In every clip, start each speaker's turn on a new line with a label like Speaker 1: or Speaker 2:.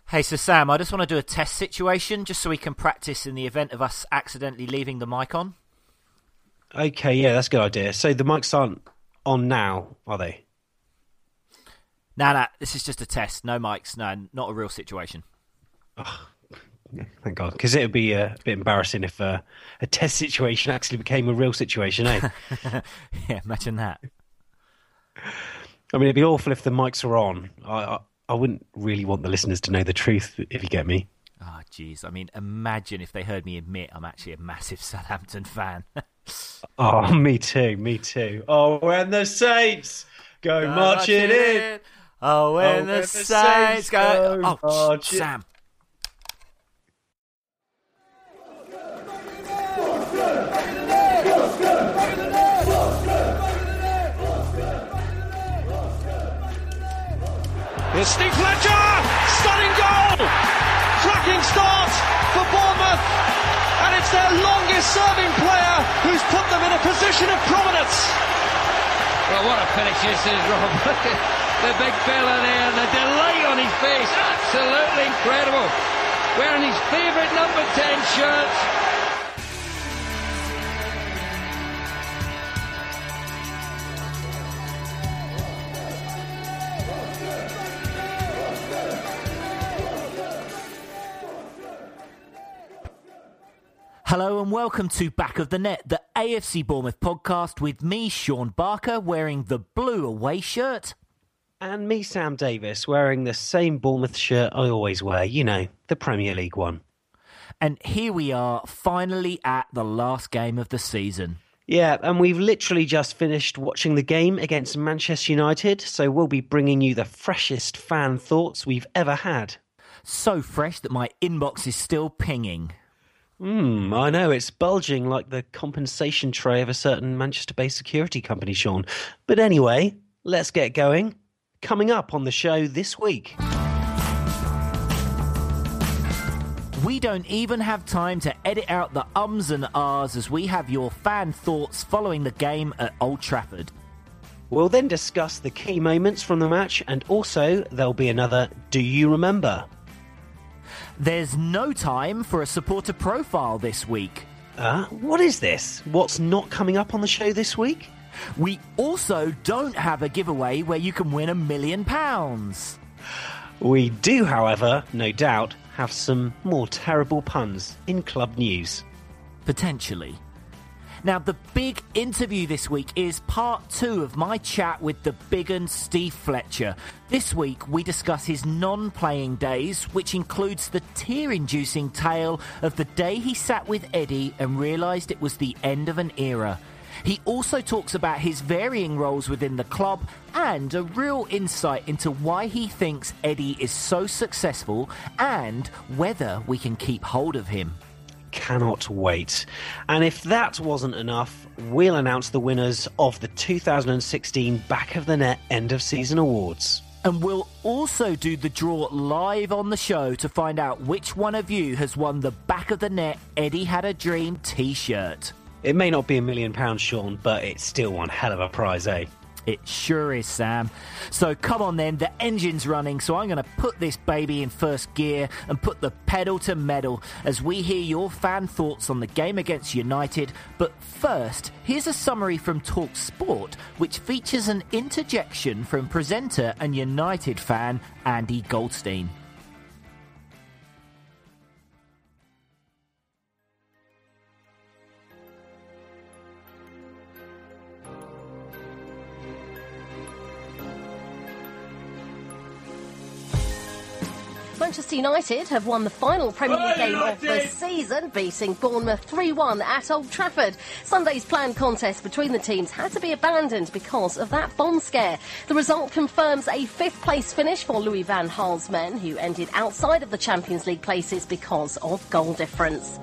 Speaker 1: Hey, so Sam, I just want to do a test situation just so we can practice in the event of us accidentally leaving the mic on.
Speaker 2: Okay, yeah, that's a good idea. So the mics aren't on now, are they?
Speaker 1: Nah, this is just a test. No mics, no, not a real situation.
Speaker 2: Oh, thank God, because it would be a bit embarrassing if a test situation actually became a real situation, eh?
Speaker 1: Yeah, imagine that.
Speaker 2: I mean, it'd be awful if the mics were on. I wouldn't really want the listeners to know the truth, if you get me.
Speaker 1: Oh, jeez. I mean, imagine if they heard me admit I'm actually a massive Southampton fan.
Speaker 2: Oh, me too. Oh, when the Saints go marching in.
Speaker 1: Oh, when the Saints go... Oh,
Speaker 2: marching.
Speaker 1: Sam.
Speaker 3: Here's Steve Fletcher! Stunning goal! Cracking start for Bournemouth, and it's their longest serving player who's put them in a position of prominence.
Speaker 4: Well, what a finish this is, Rob. The big fella there, the delight on his face, absolutely incredible. Wearing his favourite number 10 shirt.
Speaker 1: Hello and welcome to Back of the Net, the AFC Bournemouth podcast with me, Sean Barker, wearing the blue away shirt.
Speaker 2: And me, Sam Davis, wearing the same Bournemouth shirt I always wear, you know, the Premier League one.
Speaker 1: And here we are, finally at the last game of the season.
Speaker 2: Yeah, and we've literally just finished watching the game against Manchester United, so we'll be bringing you the freshest fan thoughts we've ever had.
Speaker 1: So fresh that my inbox is still pinging.
Speaker 2: I know, it's bulging like the compensation tray of a certain Manchester-based security company, Sean. But anyway, let's get going. Coming up on the show this week.
Speaker 1: We don't even have time to edit out the ums and ahs as we have your fan thoughts following the game at Old Trafford.
Speaker 2: We'll then discuss the key moments from the match, and also there'll be another Do You Remember?
Speaker 1: There's no time for a supporter profile this week.
Speaker 2: What is this? What's not coming up on the show this week?
Speaker 1: We also don't have a giveaway where you can win £1 million.
Speaker 2: We do, however, no doubt, have some more terrible puns in club news.
Speaker 1: Potentially. Now, the big interview this week is part 2 of my chat with the big un Steve Fletcher. This week, we discuss his non-playing days, which includes the tear-inducing tale of the day he sat with Eddie and realised it was the end of an era. He also talks about his varying roles within the club and a real insight into why he thinks Eddie is so successful and whether we can keep hold of him.
Speaker 2: Cannot wait. And if that wasn't enough, we'll announce the winners of the 2016 Back of the Net End of Season Awards.
Speaker 1: And we'll also do the draw live on the show to find out which one of you has won the Back of the Net Eddie Had a Dream t-shirt.
Speaker 2: It may not be £1 million, Sean, but it's still one hell of a prize, eh?
Speaker 1: It sure is, Sam. So come on then, the engine's running, so I'm going to put this baby in first gear and put the pedal to metal as we hear your fan thoughts on the game against United. But first, here's a summary from Talk Sport, which features an interjection from presenter and United fan Andy Goldstein.
Speaker 5: Manchester United have won the final Premier League game of the season, beating Bournemouth 3-1 at Old Trafford. Sunday's planned contest between the teams had to be abandoned because of that bomb scare. The result confirms a fifth-place finish for Louis van Gaal's men, who ended outside of the Champions League places because of goal difference.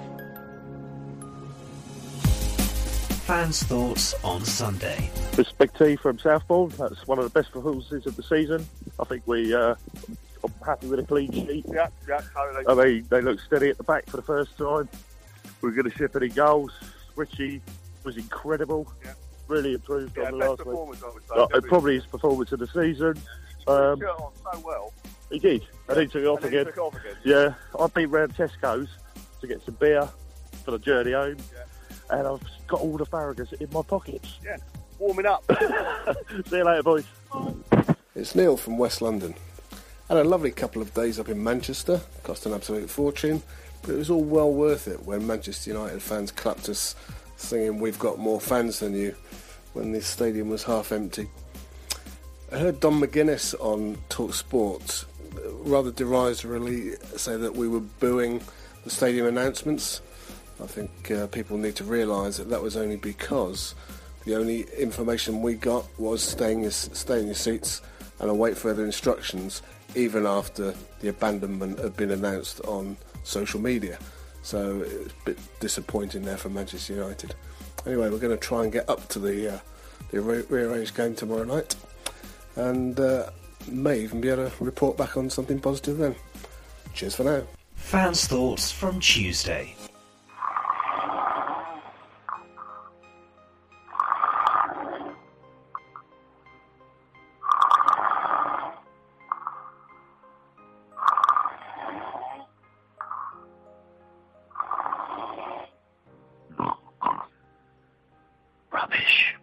Speaker 2: Fans' thoughts on Sunday.
Speaker 6: Perspective from Southbourne. That's one of the best performances of the season. I think I'm happy with a clean sheet.
Speaker 7: Yeah, totally.
Speaker 6: I mean, they look steady at the back for the first time. We're going to ship any goals. Richie was incredible.
Speaker 7: Yeah.
Speaker 6: Really improved on the
Speaker 7: best
Speaker 6: last week.
Speaker 7: performance, I would say.
Speaker 6: Probably his performance of the season.
Speaker 7: Shirt on so well.
Speaker 6: He did, and he took it off again. Yeah, I've been round Tesco's to get some beer for the journey home, and I've got all the Farragus in my pockets.
Speaker 7: Yeah, warming up.
Speaker 6: See you later, boys.
Speaker 8: It's Neil from West London. Had a lovely couple of days up in Manchester, cost an absolute fortune, but it was all well worth it when Manchester United fans clapped us singing "We've got more fans than you" when the stadium was half empty. I heard Don McGuinness on Talk Sport rather derisorily say that we were booing the stadium announcements. I think people need to realise that was only because the only information we got was stay in your seats and await further instructions, even after the abandonment had been announced on social media. So it was a bit disappointing there for Manchester United. Anyway, we're going to try and get up to the rearranged game tomorrow night, and may even be able to report back on something positive then. Cheers for now.
Speaker 2: Fans' thoughts from Tuesday.
Speaker 1: Rubbish.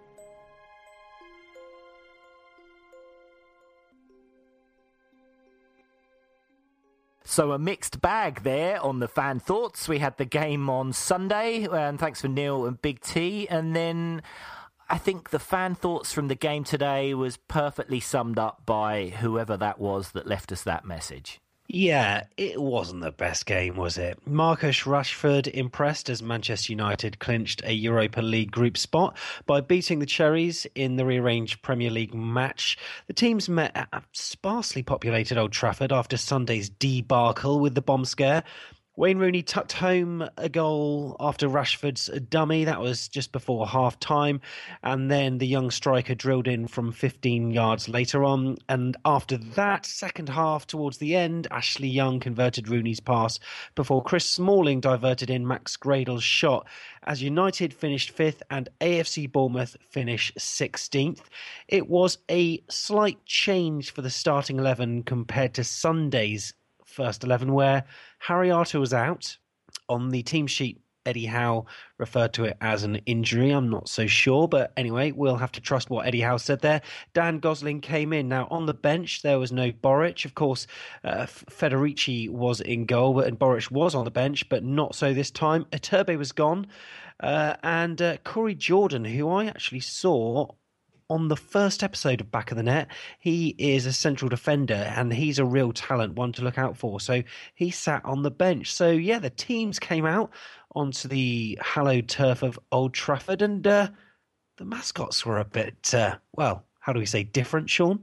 Speaker 1: So a mixed bag there on the fan thoughts. We had the game on Sunday, and thanks for Neil and Big T. And then I think the fan thoughts from the game today was perfectly summed up by whoever that was that left us that message.
Speaker 2: Yeah, it wasn't the best game, was it? Marcus Rashford impressed as Manchester United clinched a Europa League group spot by beating the Cherries in the rearranged Premier League match. The teams met at a sparsely populated Old Trafford after Sunday's debacle with the bomb scare. Wayne Rooney tucked home a goal after Rashford's dummy. That was just before half-time. And then the young striker drilled in from 15 yards later on. And after that, second half towards the end, Ashley Young converted Rooney's pass before Chris Smalling diverted in Max Gradel's shot as United finished 5th and AFC Bournemouth finished 16th. It was a slight change for the starting 11 compared to Sunday's first 11, where Harry Arter was out. On the team sheet, Eddie Howe referred to it as an injury. I'm not so sure, but anyway, we'll have to trust what Eddie Howe said there. Dan Gosling came in. Now, on the bench, there was no Boric. Of course, Federici was in goal, and Boric was on the bench, but not so this time. Iturbe was gone, and Corey Jordan, who I actually saw on the first episode of Back of the Net. He is a central defender and he's a real talent, one to look out for. So he sat on the bench. So yeah, the teams came out onto the hallowed turf of Old Trafford, and the mascots were a bit, well, how do we say, different, Sean?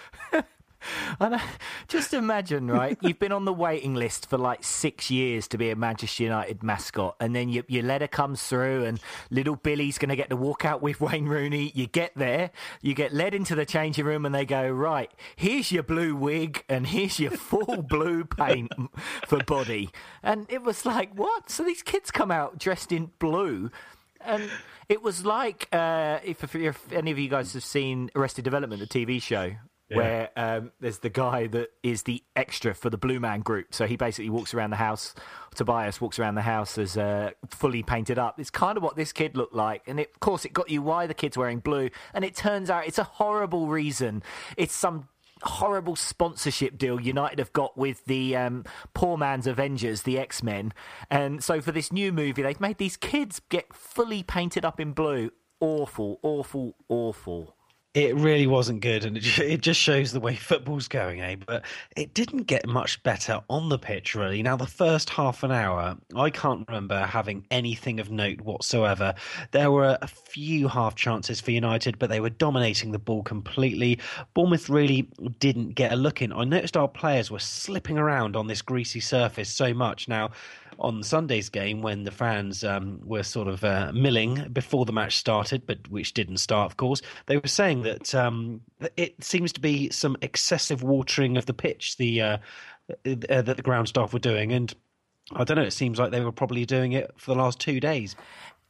Speaker 1: Just imagine, right? You've been on the waiting list for like 6 years to be a Manchester United mascot, and then your letter comes through and little Billy's going to get to walk out with Wayne Rooney. You get there, you get led into the changing room, and they go, right, here's your blue wig and here's your full blue paint for body. And it was like, what? So these kids come out dressed in blue. And it was like, if any of you guys have seen Arrested Development, the TV show, where there's the guy that is the extra for the Blue Man Group. So he basically walks around the house, Tobias walks around the house as fully painted up. It's kind of what this kid looked like. And of course, it got you why the kid's wearing blue. And it turns out it's a horrible reason. It's some horrible sponsorship deal United have got with the poor man's Avengers, the X-Men. And so for this new movie, they've made these kids get fully painted up in blue. Awful, awful, awful.
Speaker 2: It really wasn't good, and it just shows the way football's going, eh? But it didn't get much better on the pitch, really. Now, the first half an hour, I can't remember having anything of note whatsoever. There were a few half chances for United, but they were dominating the ball completely. Bournemouth really didn't get a look in. I noticed our players were slipping around on this greasy surface so much. Now, on Sunday's game, when the fans were sort of milling before the match started, but which didn't start, of course, they were saying that it seems to be some excessive watering of the pitch that the ground staff were doing. And I don't know, it seems like they were probably doing it for the last 2 days.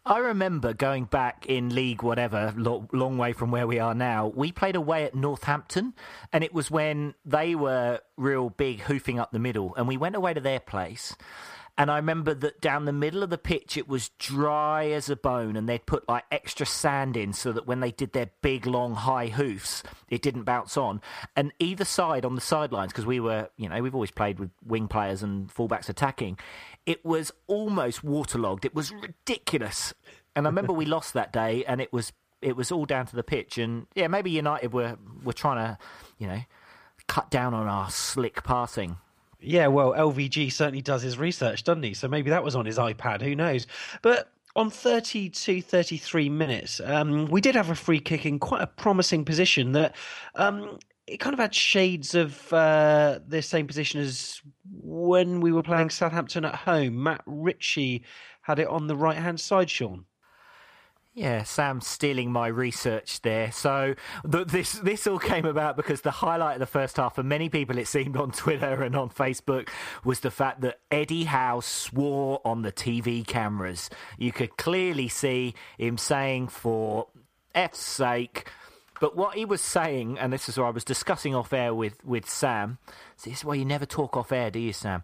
Speaker 1: I remember going back in League whatever, long way from where we are now, we played away at Northampton, and it was when they were real big, hoofing up the middle, and we went away to their place. And I remember that down the middle of the pitch, it was dry as a bone, and they'd put like extra sand in so that when they did their big, long, high hoofs, it didn't bounce on. And either side on the sidelines, because we were, we've always played with wing players and fullbacks attacking, it was almost waterlogged. It was ridiculous. And I remember we lost that day, and it was all down to the pitch. And yeah, maybe United were trying to, cut down on our slick passing.
Speaker 2: Yeah, well, LVG certainly does his research, doesn't he? So maybe that was on his iPad, who knows? But on 32, 33 minutes, we did have a free kick in quite a promising position that it kind of had shades of the same position as when we were playing Southampton at home. Matt Ritchie had it on the right-hand side, Sean.
Speaker 1: Yeah, Sam stealing my research there. So this all came about because the highlight of the first half, for many people it seemed on Twitter and on Facebook, was the fact that Eddie Howe swore on the TV cameras. You could clearly see him saying, for F's sake. But what he was saying, and this is what I was discussing off air with Sam. See, this is why you never talk off air, do you, Sam?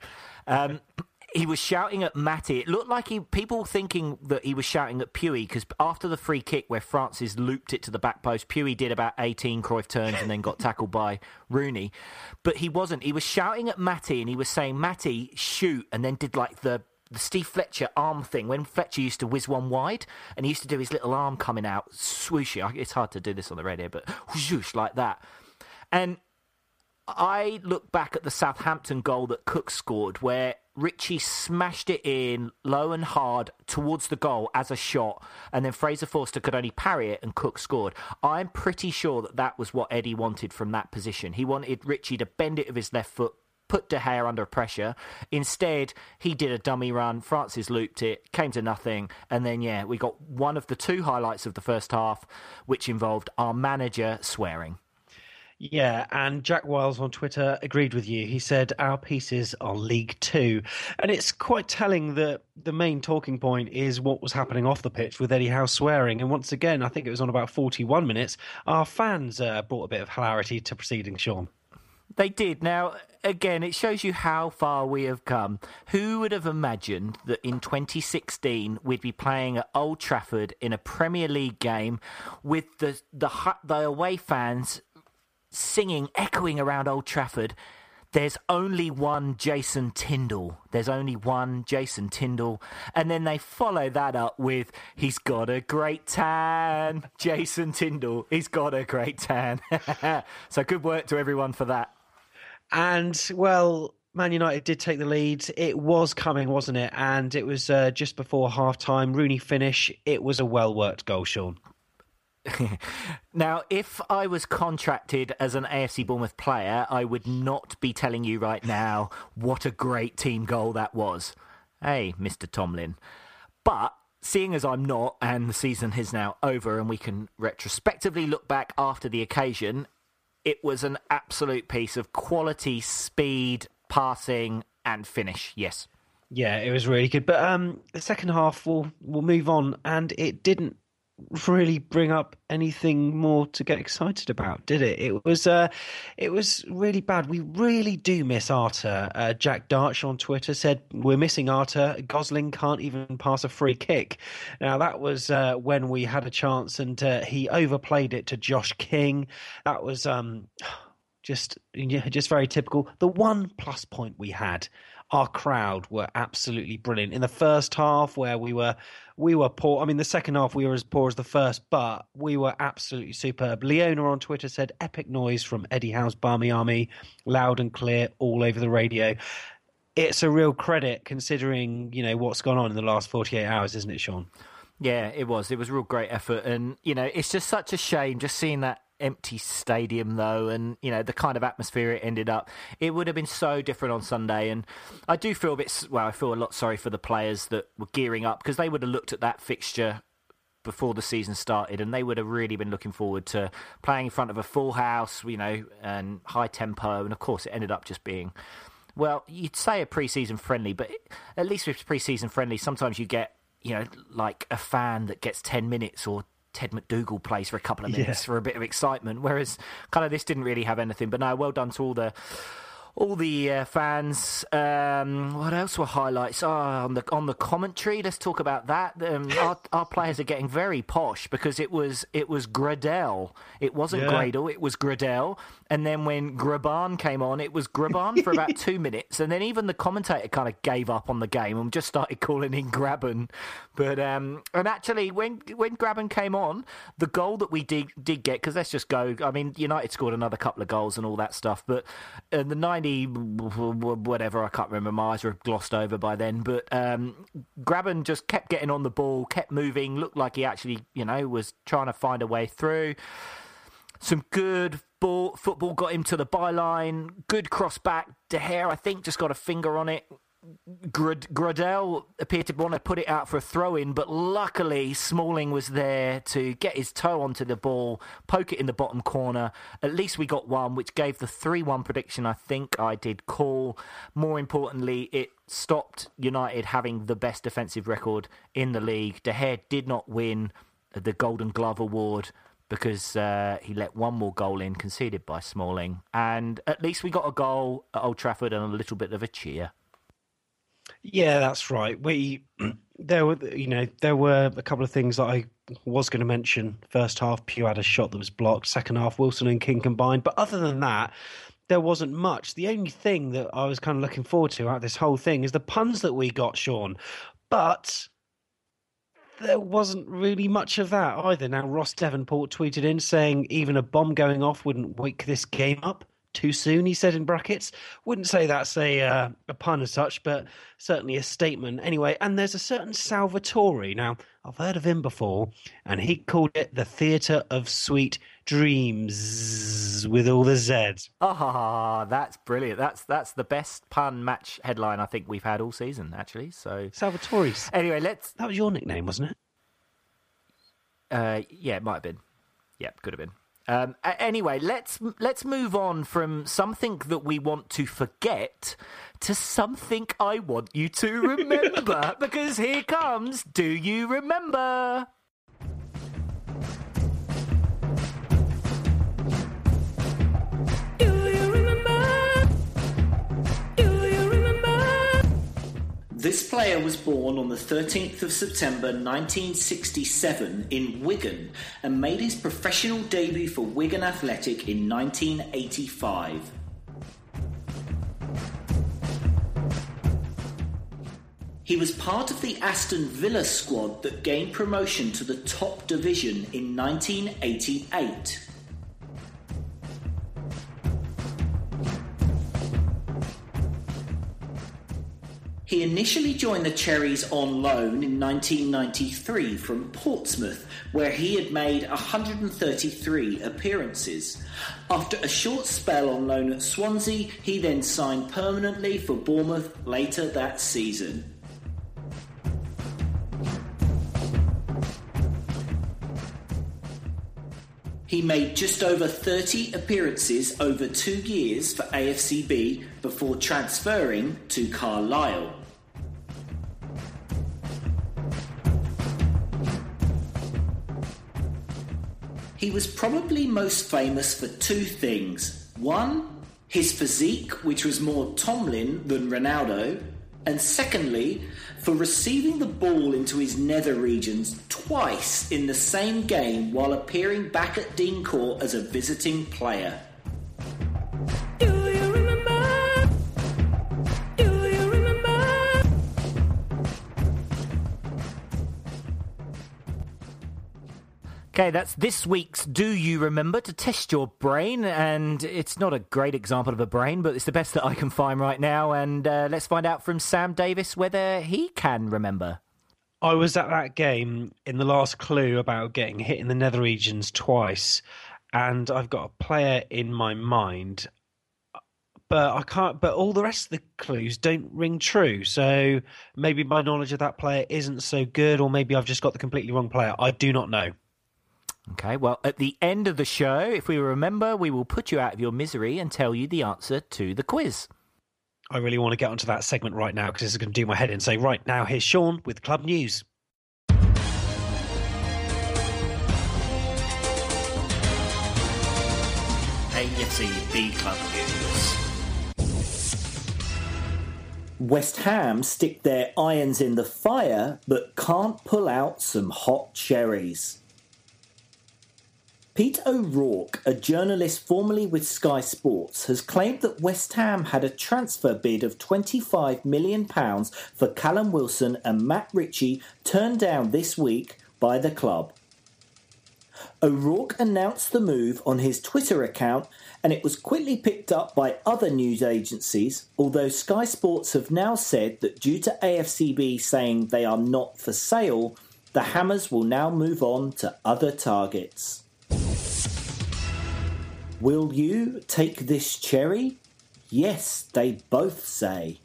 Speaker 1: He was shouting at Matty. It looked like people thinking that he was shouting at Puey, because after the free kick where Francis looped it to the back post, Puey did about 18 Cruyff turns and then got tackled by Rooney. But he wasn't. He was shouting at Matty, and he was saying, Matty, shoot, and then did like the Steve Fletcher arm thing, when Fletcher used to whiz one wide, and he used to do his little arm coming out, swooshy. It's hard to do this on the radio, but whoosh, like that. And I look back at the Southampton goal that Cook scored, where Ritchie smashed it in low and hard towards the goal as a shot, and then Fraser Forster could only parry it and Cook scored. I'm pretty sure that was what Eddie wanted from that position. He wanted Ritchie to bend it with his left foot, put De Gea under pressure. Instead, he did a dummy run, Francis looped it, came to nothing, and then, we got one of the two highlights of the first half, which involved our manager swearing.
Speaker 2: Yeah, and Jack Wiles on Twitter agreed with you. He said, our pieces are League Two. And it's quite telling that the main talking point is what was happening off the pitch with Eddie Howe swearing. And once again, I think it was on about 41 minutes, our fans brought a bit of hilarity to proceedings, Sean.
Speaker 1: They did. Now, again, it shows you how far we have come. Who would have imagined that in 2016 we'd be playing at Old Trafford in a Premier League game with the away fans singing, echoing around Old Trafford, there's only one Jason Tindall. There's only one Jason Tindall. And then they follow that up with, he's got a great tan. Jason Tindall, he's got a great tan. So good work to everyone for that.
Speaker 2: And, well, Man United did take the lead. It was coming, wasn't it? And it was just before half-time. Rooney finish. It was a well-worked goal, Sean.
Speaker 1: Now, if I was contracted as an AFC Bournemouth player, I would not be telling you right now what a great team goal that was. Hey, Mr. Tomlin. But seeing as I'm not, and the season is now over, and we can retrospectively look back after the occasion, it was an absolute piece of quality, speed, passing, and finish. Yes.
Speaker 2: Yeah, it was really good. But the second half, we'll move on, and it didn't really bring up anything more to get excited about, did it? It was really bad. We really do miss Arter. Jack Darch on Twitter said, we're missing Arter. Gosling can't even pass a free kick. Now, that was when we had a chance, and he overplayed it to Josh King. That was just very typical. The one plus point we had, our crowd were absolutely brilliant. In the first half, where we were poor. I mean, the second half, we were as poor as the first, but we were absolutely superb. Leona on Twitter said, epic noise from Eddie Howe's Barmy Army, loud and clear all over the radio. It's a real credit considering, what's gone on in the last 48 hours, isn't it, Sean?
Speaker 1: Yeah, it was. It was a real great effort. And, it's just such a shame just seeing that empty stadium, though, and the kind of atmosphere it ended up. It would have been so different on Sunday, and I do feel I feel a lot sorry for the players that were gearing up, because they would have looked at that fixture before the season started, and they would have really been looking forward to playing in front of a full house, and high tempo, and of course it ended up just being, well, you'd say a pre-season friendly, but at least with pre-season friendly, sometimes you get like a fan that gets 10 minutes or Ted McDougall plays for a couple of minutes for a bit of excitement, whereas kind of this didn't really have anything. But no, well done to all the fans. What else were highlights? On the commentary, let's talk about that. Our players are getting very posh because it was Gradel. It wasn't Gradel, it was Gradel. And then when Graban came on, it was Graban for about 2 minutes. And then even the commentator kind of gave up on the game and just started calling in Graban. But and actually, when Graban came on, the goal that we did get, because let's just go. I mean, United scored another couple of goals and all that stuff. But the 90 whatever, I can't remember. My eyes were glossed over by then. But Graban just kept getting on the ball, kept moving. Looked like he actually, was trying to find a way through. Some good football got him to the byline. Good cross back. De Gea, I think, just got a finger on it. Gradel appeared to want to put it out for a throw-in, but luckily Smalling was there to get his toe onto the ball, poke it in the bottom corner. At least we got one, which gave the 3-1 prediction I think I did call. More importantly, it stopped United having the best defensive record in the league. De Gea did not win the Golden Glove award because he let one more goal in, conceded by Smalling. And at least we got a goal at Old Trafford and a little bit of a cheer.
Speaker 2: Yeah, that's right. There were a couple of things that I was going to mention. First half, Pugh had a shot that was blocked. Second half, Wilson and King combined. But other than that, there wasn't much. The only thing that I was kind of looking forward to out of this whole thing is the puns that we got, Sean. But there wasn't really much of that either. Now, Ross Devonport tweeted in saying even a bomb going off wouldn't wake this game up. Too soon, he said in brackets. Wouldn't say that's a pun as such, but certainly a statement. Anyway, and there's a certain Salvatore. Now, I've heard of him before, and he called it the Theatre of Sweet Dreams with all the Zs.
Speaker 1: That's brilliant. That's the best pun match headline I think we've had all season, actually. So
Speaker 2: Salvatore's.
Speaker 1: Anyway,
Speaker 2: That was your nickname, wasn't it?
Speaker 1: Yeah, it might have been. Yeah, could have been. Anyway, let's move on from something that we want to forget to something I want you to remember. Because here comes Do You Remember?
Speaker 7: This player was born on the 13th of September 1967 in Wigan and made his professional debut for Wigan Athletic in 1985. He was part of the Aston Villa squad that gained promotion to the top division in 1988. He initially joined the Cherries on loan in 1993 from Portsmouth, where he had made 133 appearances. After a short spell on loan at Swansea, he then signed permanently for Bournemouth later that season. He made just over 30 appearances over 2 years for AFCB before transferring to Carlisle. He was probably most famous for 2 things. One, his physique, which was more Tomlin than Ronaldo. And secondly, for receiving the ball into his nether regions twice in the same game while appearing back at Dean Court as a visiting player. Do you remember? Do you remember?
Speaker 1: Okay, that's this week's Do You Remember, to test your brain, and it's not a great example of a brain, but it's the best that I can find right now, and let's find out from Sam Davis whether he can remember.
Speaker 2: I was at that game in the last clue about getting hit in the nether regions twice, and I've got a player in my mind, but I can't. But all the rest of the clues don't ring true, so maybe my knowledge of that player isn't so good, or maybe I've just got the completely wrong player. I do not know.
Speaker 1: Okay, well, at the end of the show, if we remember, we will put you out of your misery and tell you the answer to the quiz.
Speaker 2: I really want to get onto that segment right now because this is going to do my head in. Say, right now, here's Sean with Club News.
Speaker 1: AFC B Club News.
Speaker 7: West Ham stick their irons in the fire but can't pull out some hot cherries. Pete O'Rourke, a journalist formerly with Sky Sports, has claimed that West Ham had a transfer bid of £25 million for Callum Wilson and Matt Ritchie turned down this week by the club. O'Rourke announced the move on his Twitter account, and it was quickly picked up by other news agencies, although Sky Sports have now said that due to AFCB saying they are not for sale, the Hammers will now move on to other targets. Will you take this cherry? Yes, they both say.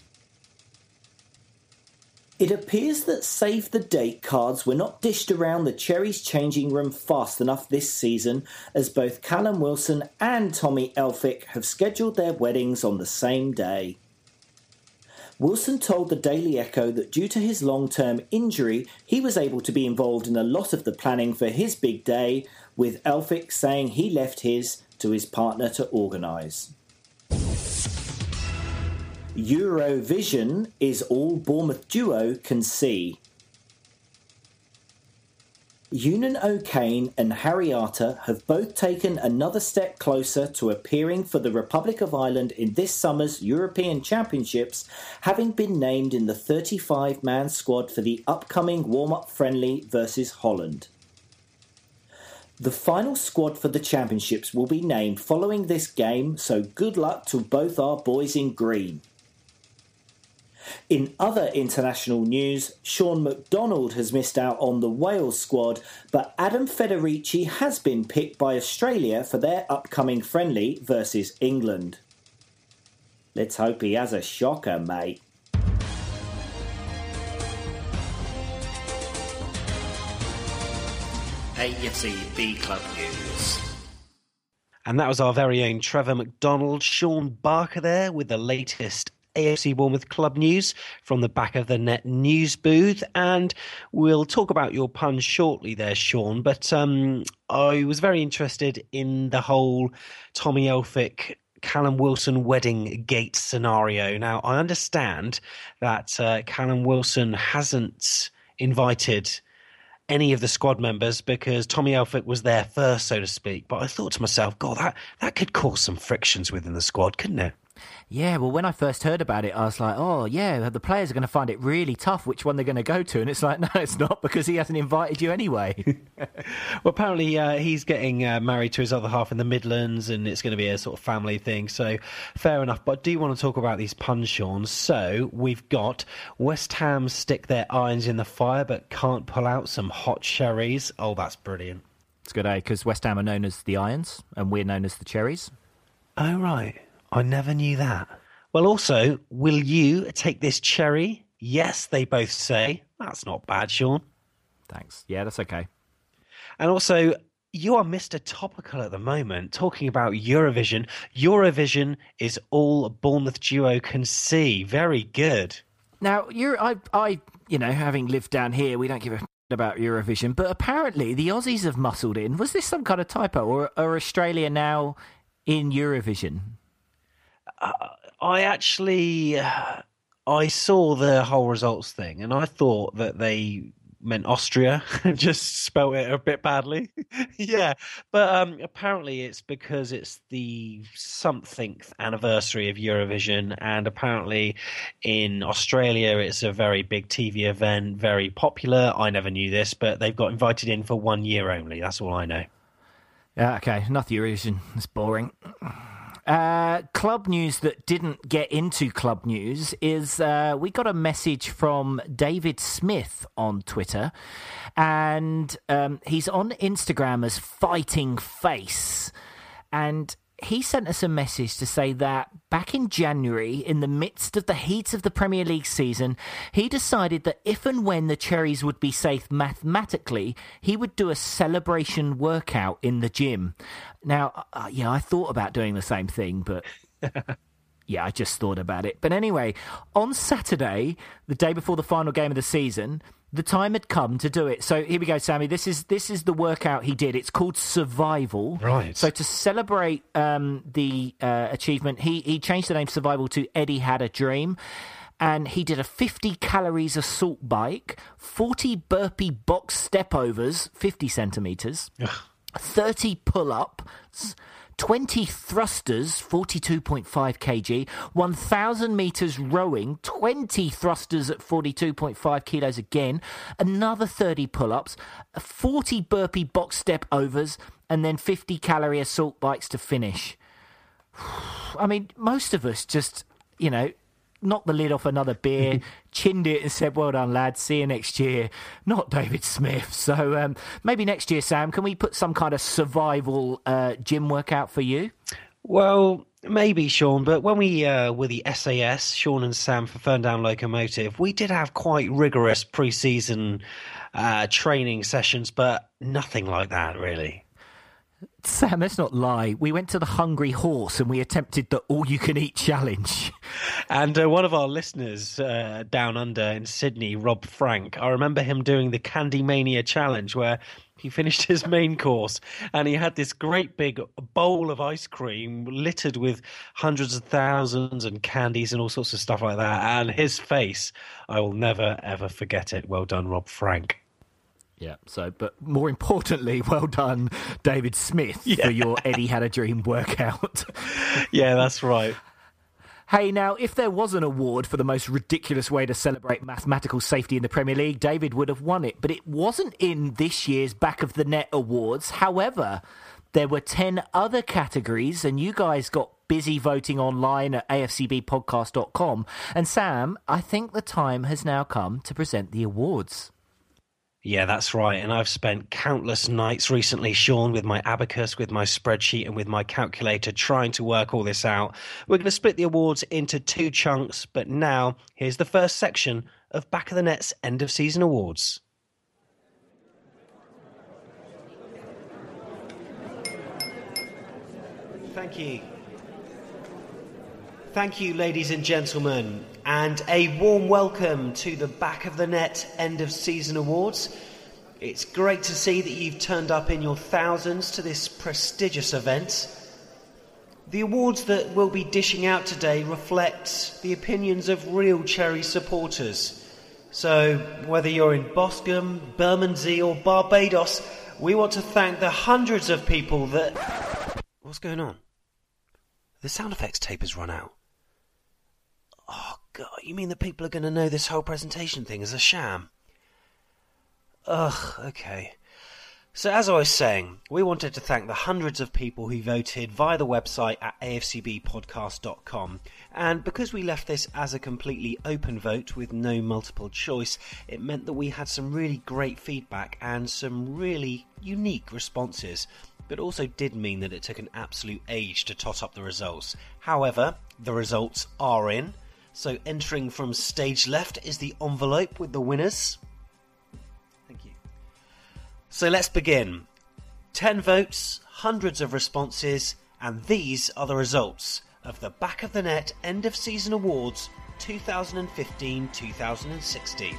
Speaker 7: It appears that save-the-date cards were not dished around the Cherries changing room fast enough this season, as both Callum Wilson and Tommy Elphick have scheduled their weddings on the same day. Wilson told the Daily Echo that due to his long-term injury, he was able to be involved in a lot of the planning for his big day, with Elphick saying he left his to his partner to organise. Eurovision is all Bournemouth duo can see. Eunan O'Kane and Harry Arter have both taken another step closer to appearing for the Republic of Ireland in this summer's European Championships, having been named in the 35-man squad for the upcoming warm-up friendly versus Holland. The final squad for the championships will be named following this game, so good luck to both our boys in green. In other international news, Sean McDonald has missed out on the Wales squad, but Adam Federici has been picked by Australia for their upcoming friendly versus England. Let's hope he has a shocker, mate.
Speaker 1: AFC B Club News.
Speaker 2: And that was our very own Trevor McDonald, Sean Barker there with the latest AFC Bournemouth club news from the Back of the Net news booth. And we'll talk about your pun shortly there, Sean. But I was very interested in the whole Tommy Elphick, Callum Wilson wedding gate scenario. Now, I understand that Callum Wilson hasn't invited any of the squad members because Tommy Elphick was there first, so to speak. But I thought to myself, God, that could cause some frictions within the squad, couldn't it?
Speaker 1: Yeah, well, when I first heard about it, I was like, oh, yeah, the players are going to find it really tough which one they're going to go to. And it's like, no, it's not, because he hasn't invited you anyway.
Speaker 2: Well, apparently he's getting married to his other half in the Midlands, and it's going to be a sort of family thing. So fair enough. But I do want to talk about these puns, Sean. So we've got West Ham stick their irons in the fire but can't pull out some hot cherries. Oh, that's brilliant.
Speaker 1: It's good, because West Ham are known as the Irons and we're known as the Cherries.
Speaker 2: Oh, right. I never knew that. Well, also, will you take this cherry? Yes, they both say. That's not bad, Sean.
Speaker 1: Thanks. Yeah, that's okay.
Speaker 2: And also, you are Mr. Topical at the moment, talking about Eurovision. Eurovision is all Bournemouth duo can see. Very good.
Speaker 1: Now, having lived down here, we don't give a about Eurovision, but apparently the Aussies have muscled in. Was this some kind of typo, or are Australia now in Eurovision?
Speaker 2: I saw the whole results thing, and I thought that they meant Austria, just spelt it a bit badly. Yeah, but apparently it's because it's the somethingth anniversary of Eurovision, and apparently in Australia it's a very big TV event, very popular. I never knew this, but they've got invited in for 1 year only. That's all I know.
Speaker 1: Yeah, okay, enough Eurovision. It's boring. Club news that didn't get into club news is we got a message from David Smith on Twitter, and he's on Instagram as Fighting Face, and he sent us a message to say that back in January, in the midst of the heat of the Premier League season, he decided that if and when the Cherries would be safe mathematically, he would do a celebration workout in the gym. Now, I thought about doing the same thing, but yeah, I just thought about it. But anyway, on Saturday, the day before the final game of the season, The time had come to do it. So here we go, Sammy. This is the workout he did. It's called Survival.
Speaker 2: Right.
Speaker 1: So to celebrate the achievement, he changed the name Survival to Eddie Had a Dream. And he did a 50 calories assault bike, 40 burpee box step overs, 50 centimetres, 30 pull-ups, 20 thrusters, 42.5 kg, 1,000 metres rowing, 20 thrusters at 42.5 kilos again, another 30 pull-ups, 40 burpee box step overs, and then 50 calorie assault bikes to finish. I mean, most of us just, knocked the lid off another beer, chinned it and said, well done, lads, see you next year. Not David Smith. So maybe next year, Sam, can we put some kind of survival gym workout for you?
Speaker 2: Well, maybe, Sean, but when we were the SAS, Sean and Sam for Ferndown Locomotive, we did have quite rigorous pre-season training sessions, but nothing like that, really.
Speaker 1: Sam, let's not lie. We went to the Hungry Horse and we attempted the all-you-can-eat challenge.
Speaker 2: And one of our listeners down under in Sydney, Rob Frank, I remember him doing the Candy Mania challenge where he finished his main course and he had this great big bowl of ice cream littered with hundreds of thousands and candies and all sorts of stuff like that. And his face, I will never, ever forget it. Well done, Rob Frank.
Speaker 1: Yeah, but more importantly, well done, David Smith, for your Eddie Had a Dream workout.
Speaker 2: Yeah, that's right.
Speaker 1: Hey, now, if there was an award for the most ridiculous way to celebrate mathematical safety in the Premier League, David would have won it. But it wasn't in this year's Back of the Net Awards. However, there were 10 other categories, and you guys got busy voting online at afcbpodcast.com. And Sam, I think the time has now come to present the awards.
Speaker 2: Yeah, that's right. And I've spent countless nights recently, Sean, with my abacus, with my spreadsheet and with my calculator trying to work all this out. We're going to split the awards into 2 chunks, but now here's the first section of Back of the Net's End of Season Awards. Thank you. Thank you, ladies and gentlemen, and a warm welcome to the Back of the Net End of Season Awards. It's great to see that you've turned up in your thousands to this prestigious event. The awards that we'll be dishing out today reflect the opinions of real Cherry supporters. So, whether you're in Boscombe, Bermondsey or Barbados, we want to thank the hundreds of people that... What's going on? The sound effects tape has run out. Oh, God, you mean that people are going to know this whole presentation thing is a sham? Ugh, okay. So as I was saying, we wanted to thank the hundreds of people who voted via the website at afcbpodcast.com. And because we left this as a completely open vote with no multiple choice, it meant that we had some really great feedback and some really unique responses. But also did mean that it took an absolute age to tot up the results. However, the results are in. So entering from stage left is the envelope with the winners. Thank you. So let's begin. 10 votes, hundreds of responses, and these are the results of the Back of the Net End of Season Awards 2015-2016.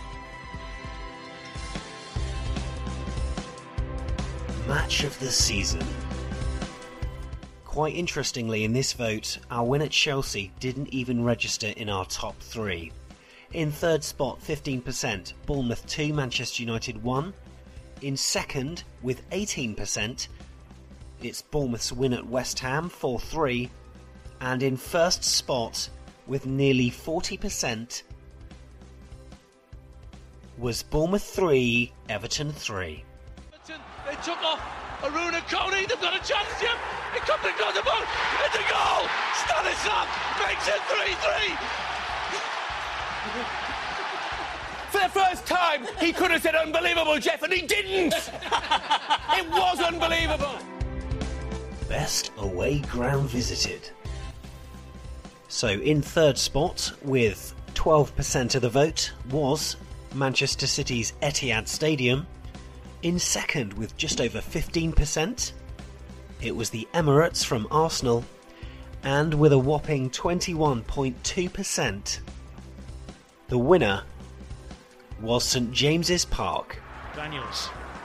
Speaker 2: Match of the Season. Quite interestingly, in this vote, our win at Chelsea didn't even register in our top 3. In third spot, 15%, Bournemouth 2, Manchester United 1. In second, with 18%, it's Bournemouth's win at West Ham, 4-3. And in first spot, with nearly 40%, was Bournemouth 3, Everton 3.
Speaker 3: They took off Aruna Kone, they've got a chance here. It comes across the boat, it's a goal! Stanisław makes it 3-3! For the first time, he could have said unbelievable, Jeff, and he didn't! It was unbelievable!
Speaker 2: Best away ground visited. So in third spot, with 12% of the vote, was Manchester City's Etihad Stadium. In second, with just over 15%, it was the Emirates from Arsenal, and with a whopping 21.2%, the winner was St James's Park.
Speaker 3: Daniels.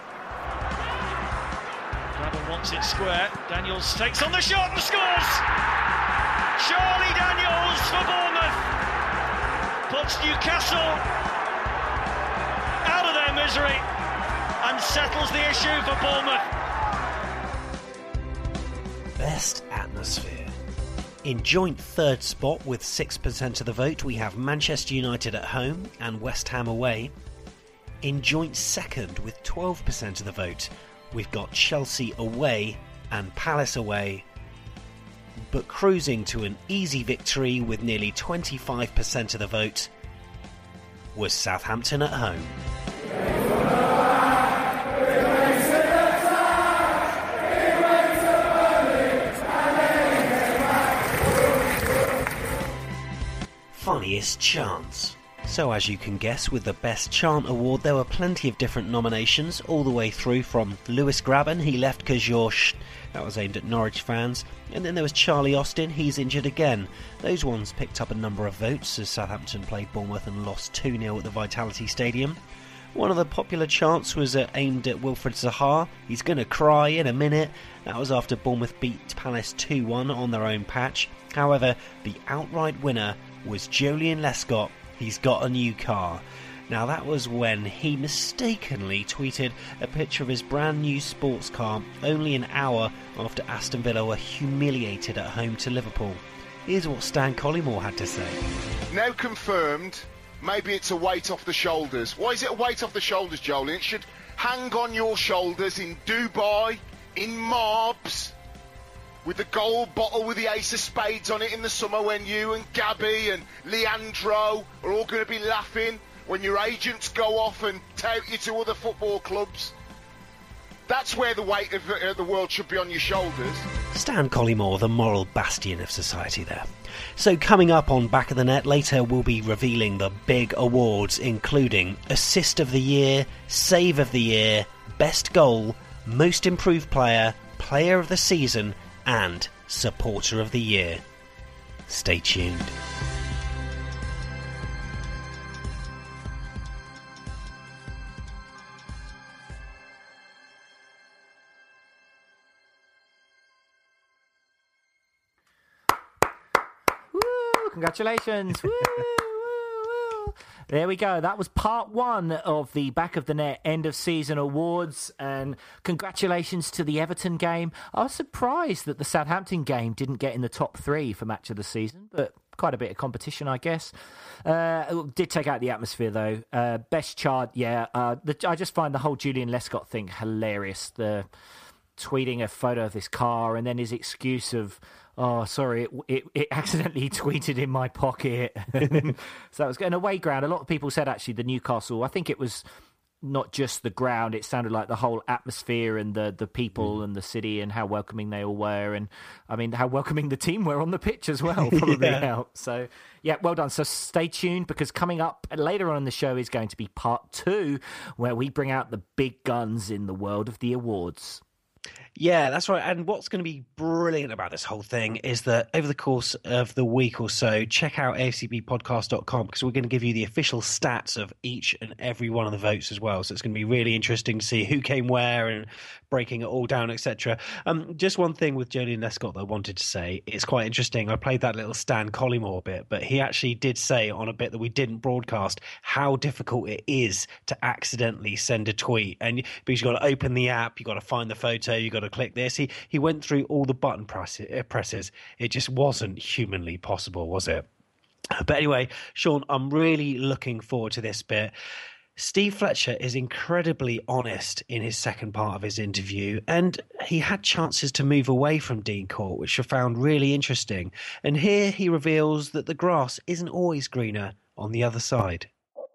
Speaker 3: Gravel wants it square. Daniels takes on the shot and scores! Charlie Daniels for Bournemouth puts Newcastle out of their misery and settles the issue for Bournemouth.
Speaker 2: Best atmosphere. In joint third spot with 6% of the vote, we have Manchester United at home and West Ham away. In joint second with 12% of the vote, we've got Chelsea away and Palace away. But cruising to an easy victory with nearly 25% of the vote was Southampton at home. Funniest chants. So as you can guess, with the Best Chant Award there were plenty of different nominations all the way through from Lewis Graben, he left 'cause you're that was aimed at Norwich fans, and then there was Charlie Austin, he's injured again. Those ones picked up a number of votes as Southampton played Bournemouth and lost 2-0 at the Vitality Stadium. One of the popular chants was aimed at Wilfred Zaha, he's gonna cry in a minute. That was after Bournemouth beat Palace 2-1 on their own patch. However, the outright winner was Joleon Lescott, he's got a new car. Now that was when he mistakenly tweeted a picture of his brand new sports car only an hour after Aston Villa were humiliated at home to Liverpool. Here's what Stan Collymore had to say.
Speaker 9: Now confirmed, maybe it's a weight off the shoulders. Why is it a weight off the shoulders, Joleon? It should hang on your shoulders in Dubai, in Marbs, with the gold bottle with the ace of spades on it in the summer when you and Gabby and Leandro are all going to be laughing when your agents go off and tout you to other football clubs. That's where the weight of the world should be on your shoulders.
Speaker 2: Stan Collymore, the moral bastion of society there. So coming up on Back of the Net later, we'll be revealing the big awards, including Assist of the Year, Save of the Year, Best Goal, Most Improved Player, Player of the Season, and Supporter of the Year. Stay tuned.
Speaker 1: Congratulations. Woo, woo, woo. There we go. That was part one of the Back of the Net end of season awards. And congratulations to the Everton game. I was surprised that the Southampton game didn't get in the top three for match of the season, but quite a bit of competition, I guess. Did take out the atmosphere, though. Best chart, yeah. I just find the whole Joleon Lescott thing hilarious. The tweeting a photo of this car and then his excuse of, oh, sorry, it accidentally tweeted in my pocket. So that was an away ground. A lot of people said, actually, the Newcastle, I think it was not just the ground. It sounded like the whole atmosphere and the people and the city and how welcoming they all were. And, I mean, how welcoming the team were on the pitch as well probably helped. So, yeah, well done. So stay tuned, because coming up later on in the show is going to be part two, where we bring out the big guns in the world of the awards.
Speaker 2: Yeah, that's right. And what's going to be brilliant about this whole thing is that over the course of the week or so, check out afcbpodcast.com, because we're going to give you the official stats of each and every one of the votes as well. So it's going to be really interesting to see who came where and breaking it all down, etc. Just one thing with Joleon Lescott that I wanted to say. It's quite interesting. I played that little Stan Collymore bit, but he actually did say on a bit that we didn't broadcast how difficult it is to accidentally send a tweet. And because you've got to open the app, you've got to find the photo, you've got to click this. He went through all the button presses. It just wasn't humanly possible, was it? But anyway, Sean, I'm really looking forward to this bit. Steve Fletcher is incredibly honest in his second part of his interview, and he had chances to move away from Dean Court, which I found really interesting. And here he reveals that the grass isn't always greener on the other side.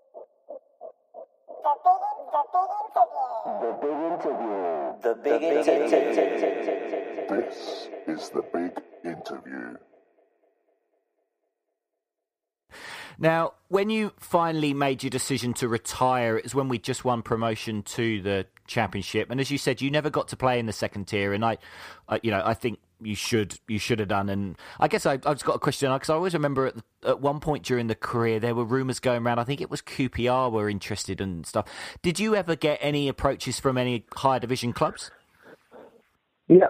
Speaker 10: The big interview.
Speaker 11: This is the big interview.
Speaker 1: Now, when you finally made your decision to retire, it was when we just won promotion to the Championship. And as you said, you never got to play in the second tier. And I think you should have done. And I guess I've just got a question, because I always remember at one point during the career there were rumours going around. I think it was QPR were interested and stuff. Did you ever get any approaches from any higher division clubs?
Speaker 12: Yeah,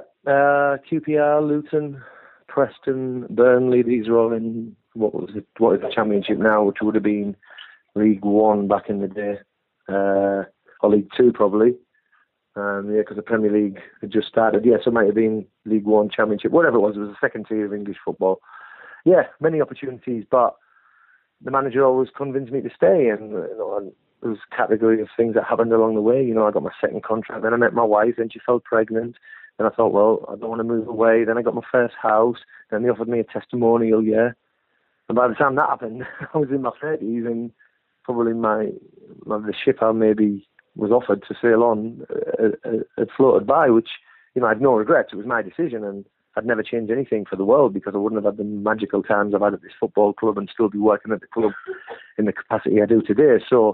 Speaker 12: QPR, Luton, Preston, Burnley. These are all in what is the Championship now, which would have been League One back in the day, or League Two probably. Because the Premier League had just started. So it might have been League One, Championship, whatever it was. It was the second tier of English football. Yeah, many opportunities, but the manager always convinced me to stay. And there was a category of things that happened along the way. I got my second contract. Then I met my wife. Then she fell pregnant. Then I thought, well, I don't want to move away. Then I got my first house. Then they offered me a testimonial year. And by the time that happened, I was in my 30s, and probably the ship I maybe was offered to sail on had floated by, which, I had no regrets. It was my decision, and I'd never change anything for the world, because I wouldn't have had the magical times I've had at this football club and still be working at the club in the capacity I do today. So,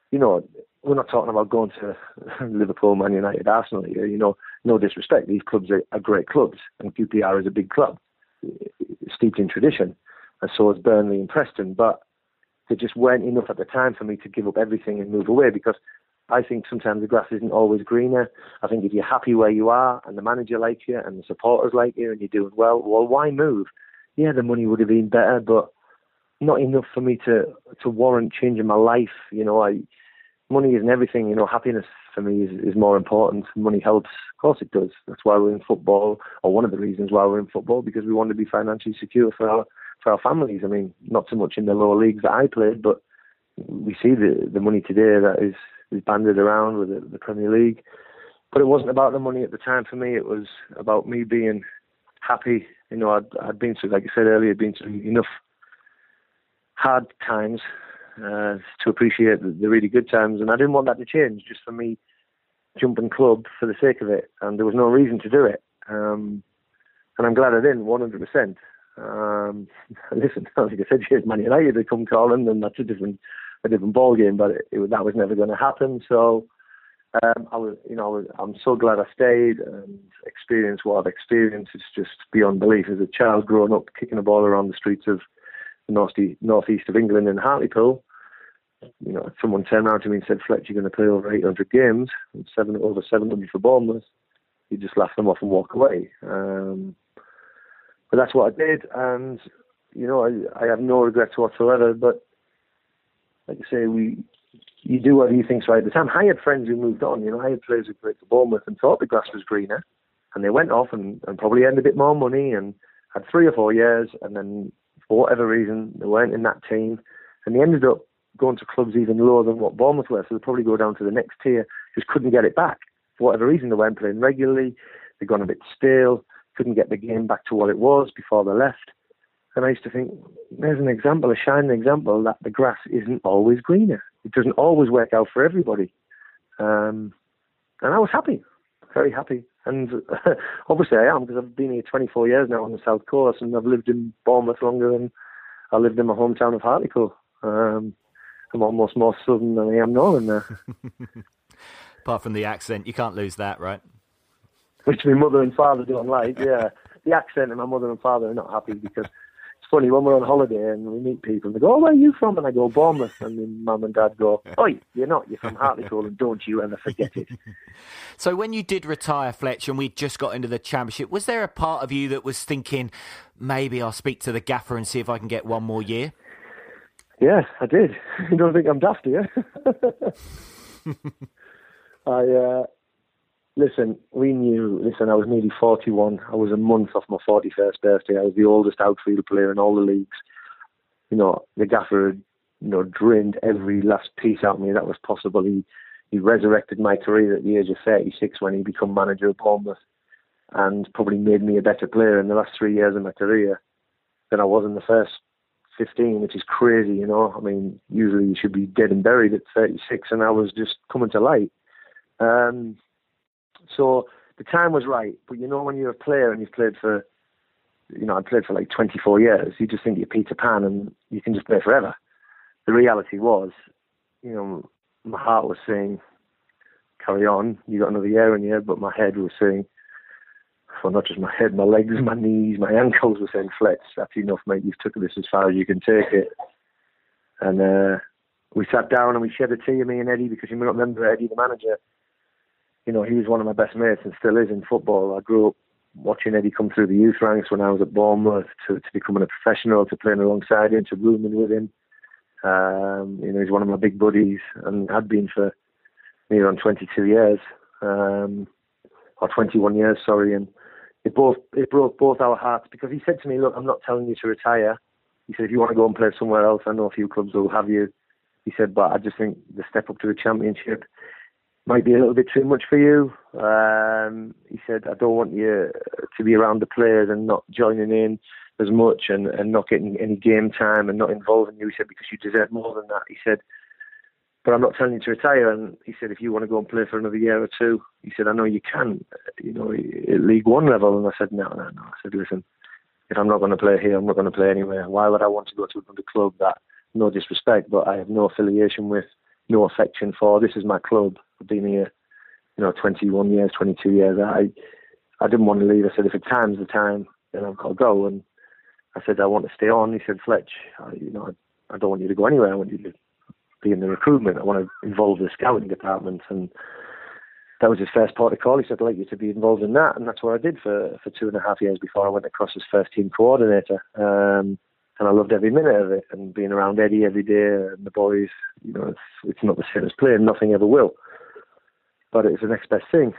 Speaker 12: we're not talking about going to Liverpool, Man United, Arsenal here. No disrespect. These clubs are great clubs, and QPR is a big club, steeped in tradition, and so is Burnley and Preston. But they just weren't enough at the time for me to give up everything and move away, because I think sometimes the grass isn't always greener. I think if you're happy where you are and the manager likes you and the supporters like you and you're doing well, why move? Yeah, the money would have been better, but not enough for me to warrant changing my life. Money isn't everything. Happiness for me is more important. Money helps. Of course it does. That's why we're in football, or one of the reasons why we're in football, because we want to be financially secure for our families. I mean, not so much in the lower leagues that I played, but we see the money today that is banded around with the Premier League. But it wasn't about the money at the time for me. It was about me being happy. I'd been through, like I said earlier, enough hard times to appreciate the really good times, and I didn't want that to change just for me jumping club for the sake of it, and there was no reason to do it, and I'm glad I didn't, 100%. Listen, like I said, here's Man United to come calling, and that's a different ball game, but that was never going to happen. So I'm so glad I stayed and experienced what I've experienced. It's just beyond belief. As a child growing up, kicking a ball around the streets of the northeast of England in Hartlepool, someone turned around to me and said, "Fletch, you're going to play over 800 games, and over 700 for Bournemouth." You just laugh them off and walk away. But that's what I did, and I have no regrets whatsoever. But like I say, you do what you think's right at the time. I had friends who moved on. I had players who played for Bournemouth and thought the grass was greener, and they went off and probably earned a bit more money and had 3 or 4 years, and then for whatever reason they weren't in that team, and they ended up going to clubs even lower than what Bournemouth were, so they'd probably go down to the next tier, just couldn't get it back. For whatever reason, they weren't playing regularly, they'd gone a bit stale, couldn't get the game back to what it was before they left. And I used to think, there's an example, a shining example, that the grass isn't always greener. It doesn't always work out for everybody. And I was happy, very happy. And obviously I am, because I've been here 24 years now on the South Coast, and I've lived in Bournemouth longer than I lived in my hometown of Hartlepool. I'm almost more southern than I am northern there.
Speaker 1: Apart from the accent, you can't lose that, right?
Speaker 12: Which my mother and father don't like, yeah. The accent, and my mother and father are not happy, because it's funny, when we're on holiday and we meet people, and they go, "Oh, where are you from?" And I go, "Bournemouth." And then mum and dad go, "Oi, you're not, you're from Hartlepool, and don't you ever forget it."
Speaker 1: So when you did retire, Fletch, and we just got into the Championship, was there a part of you that was thinking, maybe I'll speak to the gaffer and see if I can get one more year?
Speaker 12: Yeah, I did. You don't think I'm daft, do you? Listen, I was nearly 41. I was a month off my 41st birthday. I was the oldest outfield player in all the leagues. The gaffer had, drained every last piece out of me that was possible. He resurrected my career at the age of 36 when he became manager of Bournemouth, and probably made me a better player in the last 3 years of my career than I was in the first 15, which is crazy, I mean, usually you should be dead and buried at 36, and I was just coming to light. So the time was right, but when you're a player and you've played for, I played for like 24 years, you just think you're Peter Pan and you can just play forever. The reality was, my heart was saying, carry on, you got another year in you, but my head was saying, well, not just my head, my legs, my knees, my ankles were saying, Fletch, that's enough, mate. You've took this as far as you can take it. And we sat down and we shared a tea, me and Eddie, because you may not remember Eddie, the manager. You know, he was one of my best mates and still is in football. I grew up watching Eddie come through the youth ranks when I was at Bournemouth, to becoming a professional, to playing alongside him, to rooming with him. You know, he's one of my big buddies and had been for near on 22 years, or 21 years, sorry. And it broke both our hearts, because he said to me, look, I'm not telling you to retire. He said, if you want to go and play somewhere else, I know a few clubs will have you. He said, but I just think the step up to the Championship might be a little bit too much for you. He said, I don't want you to be around the players and not joining in as much and not getting any game time and not involving you. He said, because you deserve more than that. He said, but I'm not telling you to retire. And he said, if you want to go and play for another year or two, he said, I know you can, you know, at League One level. And I said, no. I said, listen, if I'm not going to play here, I'm not going to play anywhere. Why would I want to go to another club that, no disrespect, but I have no affiliation with, no affection for? This is my club. I've been here, you know, 21 years, 22 years. I didn't want to leave. I said, if it's time's the time, then I've got to go. And I said, I want to stay on. He said, Fletch, I don't want you to go anywhere. I want you to be in the recruitment. I want to involve the scouting department. And that was his first port of call. He said, I'd like you to be involved in that. And that's what I did for 2.5 years before I went across as first team coordinator. And I loved every minute of it, and being around Eddie every day and the boys. You know, it's not the same as playing. Nothing ever will. But it's the next best thing.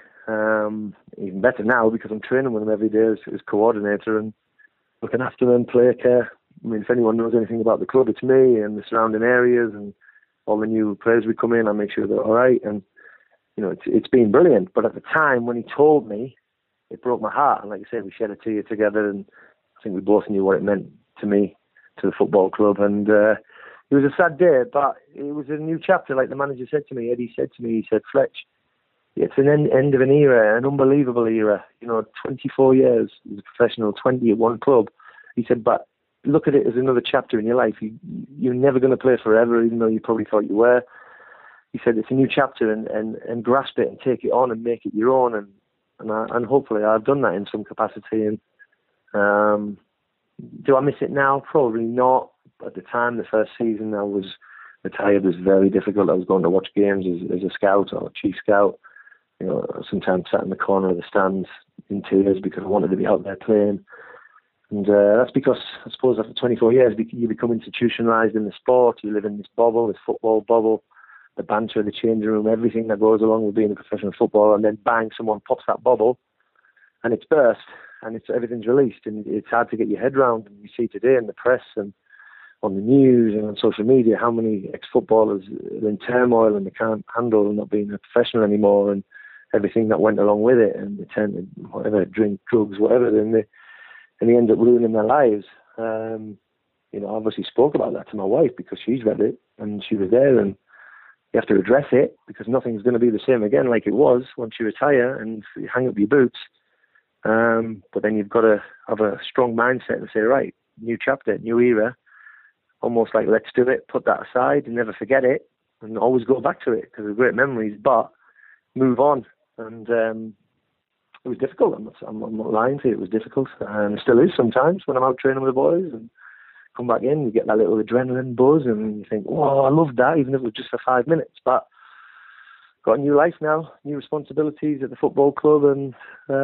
Speaker 12: Even better now, because I'm training with them every day as coordinator and looking after them, player care. I mean, if anyone knows anything about the club, it's me, and the surrounding areas and all the new players we come in, I make sure they're all right. And, you know, it's been brilliant. But at the time when he told me, it broke my heart. And like I said, we shared a tea together, and I think we both knew what it meant to me, to the football club. And it was a sad day, but it was a new chapter. Like the manager said to me, Eddie said to me, he said, Fletch, it's an end of an era, an unbelievable era. You know, 24 years as a professional, 20 at one club. He said, but look at it as another chapter in your life. You're never going to play forever, even though you probably thought you were. He said, it's a new chapter, and grasp it and take it on and make it your own. And hopefully I've done that in some capacity. And do I miss it now? Probably not. At the time, the first season I was retired, was very difficult. I was going to watch games as a scout or chief scout. You know, sometimes sat in the corner of the stands in tears because I wanted to be out there playing. And that's because, I suppose, after 24 years, you become institutionalised in the sport. You live in this bubble, this football bubble, the banter, the changing room, everything that goes along with being a professional footballer. And then bang, someone pops that bubble and it's burst and everything's released. And it's hard to get your head around. And you see today in the press and on the news and on social media how many ex-footballers are in turmoil and they can't handle not being a professional anymore, and everything that went along with it, and they turn to whatever, drink, drugs, whatever, and they end up ruining their lives. You know, I obviously spoke about that to my wife because she's read it and she was there, and you have to address it because nothing's going to be the same again like it was once you retire and you hang up your boots. But then you've got to have a strong mindset and say, right, new chapter, new era, almost like let's do it, put that aside and never forget it and always go back to it because they're great memories, but move on. And it was difficult. I'm not lying to you. It was difficult, and it still is sometimes when I'm out training with the boys and come back in. You get that little adrenaline buzz, and you think, "Oh, I love that," even if it was just for 5 minutes. But got a new life now, new responsibilities at the football club, and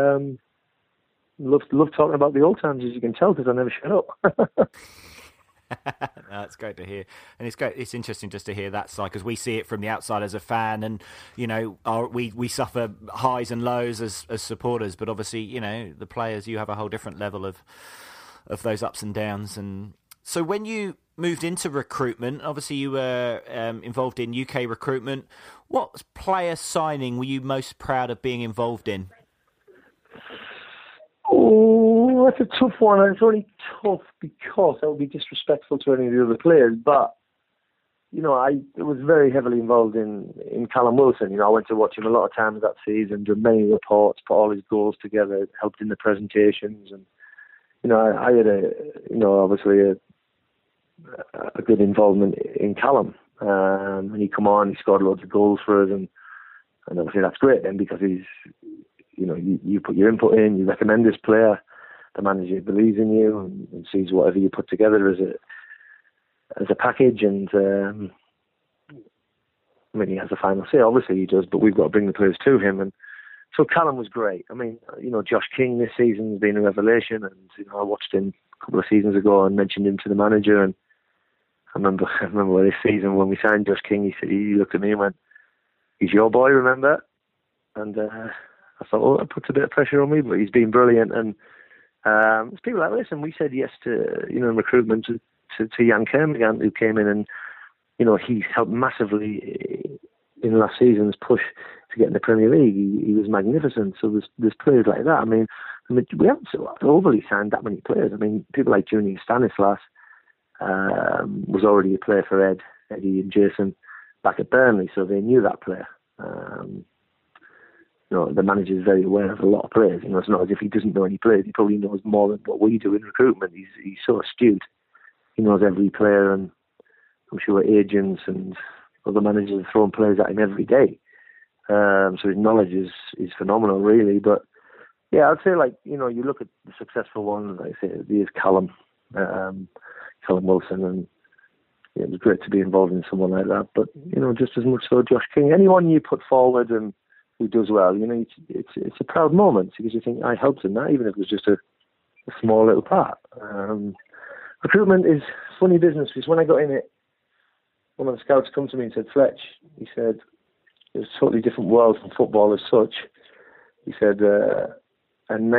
Speaker 12: love talking about the old times, as you can tell, because I never shut up.
Speaker 1: No, it's great to hear, and it's great. It's interesting just to hear that side because we see it from the outside as a fan, and you know, we suffer highs and lows as supporters. But obviously, you know, the players, you have a whole different level of those ups and downs. And so, when you moved into recruitment, obviously you were involved in UK recruitment. What player signing were you most proud of being involved in?
Speaker 12: Oh, that's a tough one. It's only tough because that would be disrespectful to any of the other players. But, you know, I was very heavily involved in Callum Wilson. You know, I went to watch him a lot of times that season, did many reports, put all his goals together, helped in the presentations. And, you know, I had obviously a good involvement in Callum. When he come on, he scored loads of goals for us. And obviously that's great then because he's you put your input in, you recommend this player, the manager believes in you and sees whatever you put together as a package, and I mean, he has the final say, obviously he does, but we've got to bring the players to him. And so Callum was great. I mean, Josh King this season has been a revelation, and I watched him a couple of seasons ago and mentioned him to the manager, and I remember this season when we signed Josh King, he looked at me and went, "He's your boy, remember?" And I thought, that puts a bit of pressure on me, but he's been brilliant. And there's people like this, and we said yes to, in recruitment to Jan Kermorgant, who came in and, he helped massively in last season's push to get in the Premier League. He was magnificent. So there's players like that. I mean, we haven't overly signed that many players. I mean, people like Junior Stanislas was already a player for Eddie and Jason back at Burnley, so they knew that player. The manager is very aware of a lot of players. It's not as if he doesn't know any players. He probably knows more than what we do in recruitment. He's so astute. He knows every player, and I'm sure agents and other managers are throwing players at him every day. So his knowledge is phenomenal, really. But yeah, I'd say you look at the successful ones. Like I say, there's Callum Wilson, and it was great to be involved in someone like that. But just as much so Josh King. Anyone you put forward and who does well, it's a proud moment because you think I helped in that, even if it was just a small little part. Recruitment is funny business because when I got in it, one of the scouts come to me and said, "Fletch," he said, "it's a totally different world from football as such." He said, and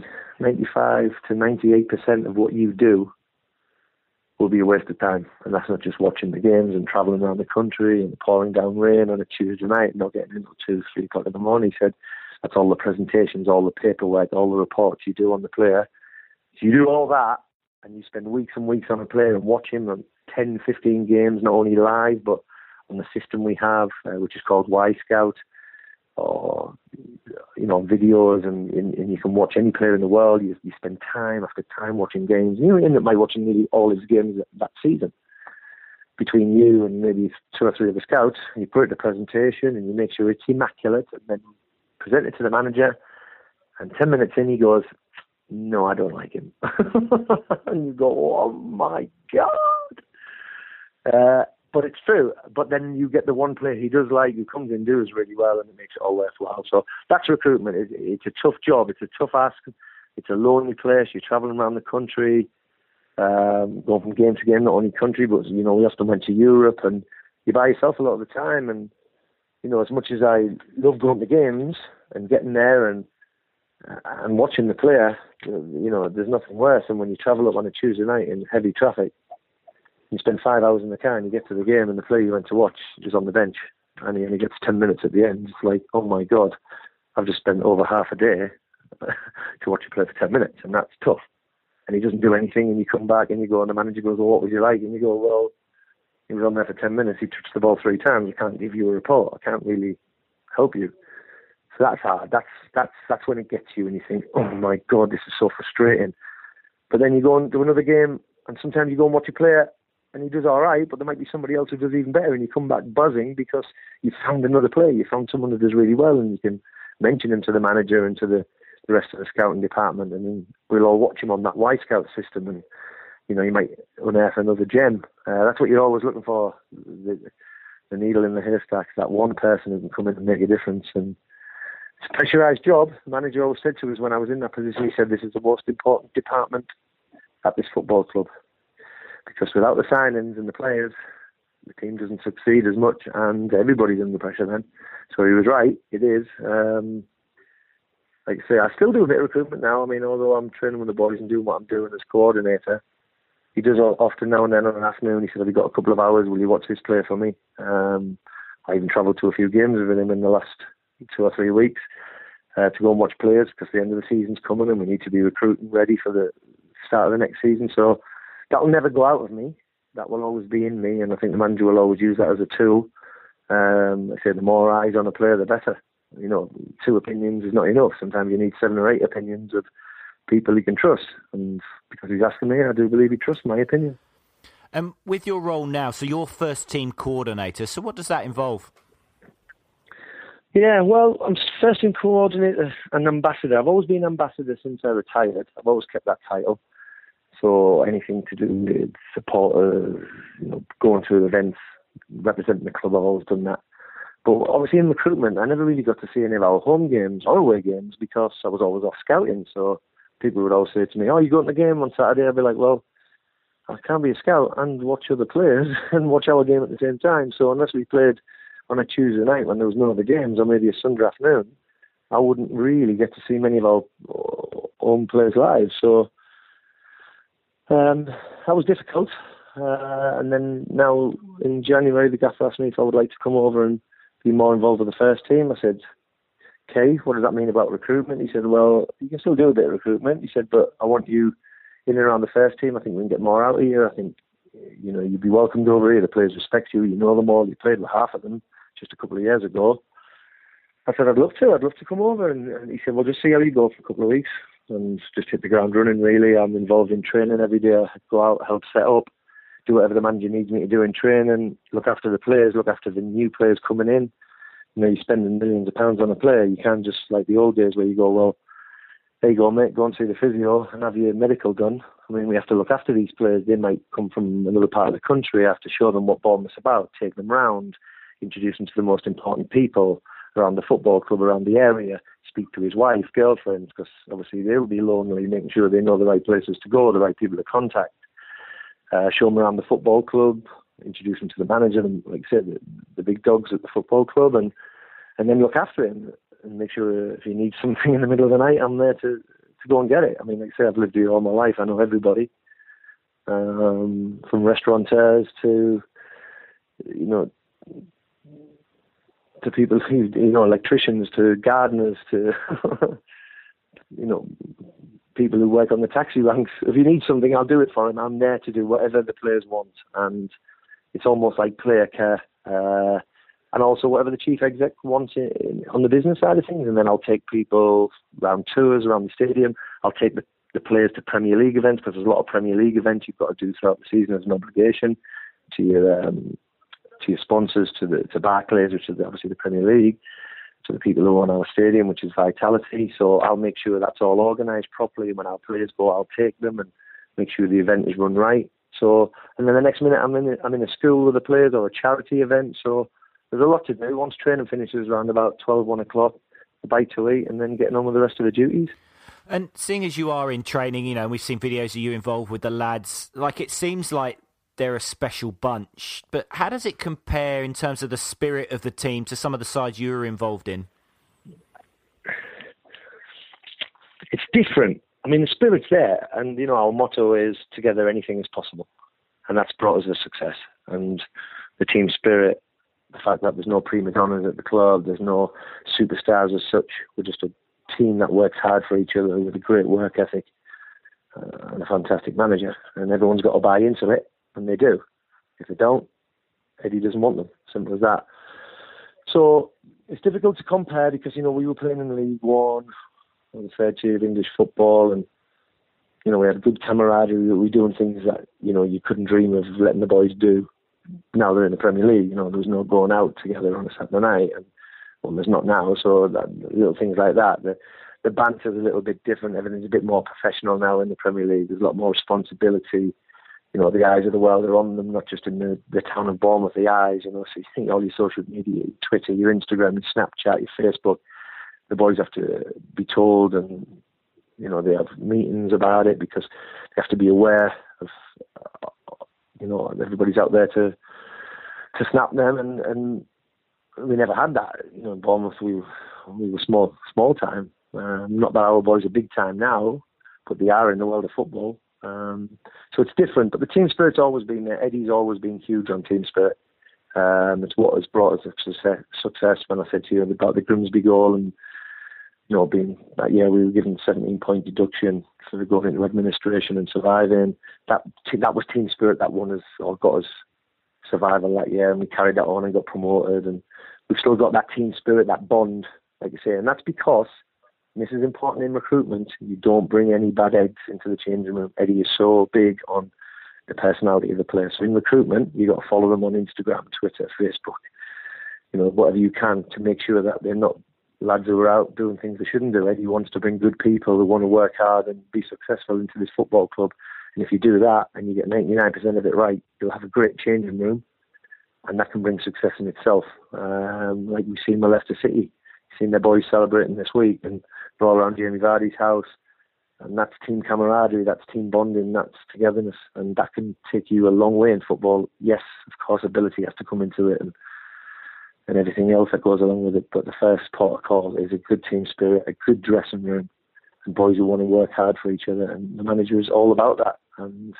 Speaker 12: 95 to 98% of what you do will be a waste of time. And that's not just watching the games and travelling around the country and pouring down rain on a Tuesday night and not getting in until 2, 3 o'clock in the morning. He said, that's all the presentations, all the paperwork, all the reports you do on the player. So you do all that and you spend weeks and weeks on a player and watch him on 10, 15 games, not only live, but on the system we have, which is called Y-Scout, or, videos, and you can watch any player in the world. You spend time after time watching games. You end up by watching nearly all his games that season. Between you and maybe 2 or 3 of the scouts, and you put it in a presentation and you make sure it's immaculate and then present it to the manager. And 10 minutes in, he goes, "No, I don't like him." And you go, "Oh my God." But it's true. But then you get the one player he does like, who comes in, does really well, and it makes it all worthwhile. So that's recruitment. It's a tough job. It's a tough ask. It's a lonely place. You're travelling around the country, going from game to game, not only country, but, we often went to Europe, and you're by yourself a lot of the time. And, as much as I love going to games and getting there and watching the player, there's nothing worse than when you travel up on a Tuesday night in heavy traffic. You spend 5 hours in the car and you get to the game and the player you went to watch is on the bench and he only gets 10 minutes at the end. It's like, oh my God, I've just spent over half a day to watch you play for 10 minutes, and that's tough. And he doesn't do anything, and you come back and you go, and the manager goes, "Well, what was he like?" And you go, "Well, he was on there for 10 minutes. He touched the ball 3 times. I can't give you a report. I can't really help you." So that's hard. That's when it gets you and you think, "Oh my God, this is so frustrating." But then you go and do another game, and sometimes you go and watch a player and he does all right, but there might be somebody else who does even better, and you come back buzzing because you found another player. You found someone who does really well, and you can mention him to the manager and to the rest of the scouting department, and then we'll all watch him on that Y-Scout system, and you might unearth another gem. That's what you're always looking for, the needle in the haystack, that one person who can come in and make a difference. And it's a pressurised job. The manager always said to us when I was in that position, he said, "This is the most important department at this football club, because without the signings and the players, the team doesn't succeed as much, and everybody's under pressure then." So he was right, it is. Like I say, I still do a bit of recruitment now. I mean, although I'm training with the boys and doing what I'm doing as coordinator, he does often now and then on an afternoon. He said, "Have you got a couple of hours? Will you watch this player for me?" I even travelled to a few games with him in the last 2 or 3 weeks to go and watch players, because the end of the season's coming and we need to be recruiting ready for the start of the next season. So that will never go out of me. That will always be in me, and I think the manager will always use that as a tool. I say the more eyes on a player, the better. 2 opinions is not enough. Sometimes you need 7 or 8 opinions of people he can trust. And because he's asking me, I do believe he trusts my opinion.
Speaker 1: With your role now, so you're first team coordinator, so what does that involve?
Speaker 12: Yeah, well, I'm first team coordinator and ambassador. I've always been ambassador since I retired. I've always kept that title. So anything to do with supporters, going through events, representing the club, I've always done that. But obviously in recruitment, I never really got to see any of our home games or away games because I was always off scouting. So people would always say to me, "Oh, you going to the game on Saturday?" I'd be like, "Well, I can't be a scout and watch other players and watch our game at the same time. So unless we played on a Tuesday night when there was no other games, or maybe a Sunday afternoon, I wouldn't really get to see many of our home players live." So that was difficult. And then now in January, the gaffer asked me if I would like to come over and be more involved with the first team. I said, "Okay, what does that mean about recruitment?" He said, "Well, you can still do a bit of recruitment." He said, "But I want you in and around the first team. I think we can get more out of you. I think, you'd be welcomed over here. The players respect you. You know them all. You played with half of them just a couple of years ago." I said, I'd love to come over. And he said, "Well, just see how you go for a couple of weeks and just hit the ground running, really. I'm involved in training every day. I go out, help set up, do whatever the manager needs me to do in training, look after the players, look after the new players coming in. You're spending millions of pounds on a player. You can't just, like the old days where you go, well, there you go, mate, go and see the physio and have your medical done. I mean, we have to look after these players. They might come from another part of the country. I have to show them what Bournemouth's about, take them round, introduce them to the most important people around the football club, around the area, speak to his wife, girlfriends, because obviously they'll be lonely, making sure they know the right places to go, the right people to contact. Show them around the football club, introduce them to the manager, and like I said, the big dogs at the football club, and then look after him and make sure if he needs something in the middle of the night, I'm there to go and get it. I mean, like I say, I've lived here all my life. I know everybody, from restaurateurs to, to people who, electricians to gardeners to, people who work on the taxi ranks. If you need something, I'll do it for him. I'm there to do whatever the players want. And it's almost like player care. And also whatever the chief exec wants on the business side of things. And then I'll take people around tours around the stadium. I'll take the players to Premier League events, because there's a lot of Premier League events you've got to do throughout the season as an obligation to your sponsors, to Barclays, which is obviously the Premier League, to the people who own our stadium, which is Vitality. So I'll make sure that's all organised properly. When our players go, I'll take them and make sure the event is run right. So, and then the next minute I'm in a school with the players or a charity event. So there's a lot to do. Once training finishes around about 12, 1 o'clock, a bite to eat, and then getting on with the rest of the duties.
Speaker 1: And seeing as you are in training, we've seen videos of you involved with the lads, it seems like they're a special bunch. But how does it compare in terms of the spirit of the team to some of the sides you were involved in?
Speaker 12: It's different. I mean, the spirit's there. And, our motto is, together anything is possible. And that's brought us a success. And the team spirit, the fact that there's no prima donnas at the club, there's no superstars as such. We're just a team that works hard for each other with a great work ethic and a fantastic manager. And everyone's got to buy into it. And they do. If they don't, Eddie doesn't want them. Simple as that. So it's difficult to compare because, we were playing in League One, the third tier of English football, and, we had good camaraderie. We were doing things that, you couldn't dream of letting the boys do. Now they're in the Premier League. There was no going out together on a Saturday night. And, well, there's not now. So little things like that. The banter's a little bit different. Everything's a bit more professional now in the Premier League. There's a lot more responsibility. The eyes of the world are on them, not just in the town of Bournemouth, the eyes, so you think all your social media, your Twitter, your Instagram, your Snapchat, your Facebook, the boys have to be told, and, they have meetings about it because they have to be aware of, everybody's out there to snap them, and we never had that. In Bournemouth, we were small time. Not that our boys are big time now, but they are in the world of football. So it's different, but the team spirit's always been there. Eddie's always been huge on team spirit. It's what has brought us success. When I said to you about the Grimsby goal, and being that year we were given 17-point deduction for going into administration and surviving. That was team spirit that won us or got us survival that year, and we carried that on and got promoted. And we've still got that team spirit, that bond, like I say, and that's because. And this is important in recruitment. You don't bring any bad eggs into the changing room. Eddie is so big on the personality of the player. So in recruitment, you got to follow them on Instagram, Twitter, Facebook. whatever you can to make sure that they're not lads who are out doing things they shouldn't do. Eddie wants to bring good people who want to work hard and be successful into this football club. And if you do that and you get 99% of it right, you'll have a great changing room, and that can bring success in itself. Like we've seen with Leicester City, seen their boys celebrating this week, and they're all around Jamie Vardy's house. And that's team camaraderie, that's team bonding, that's togetherness, and that can take you a long way in football. Yes, of course, ability has to come into it, and everything else that goes along with it. But the first port of call is a good team spirit, a good dressing room, and boys who want to work hard for each other. And the manager is all about that. And,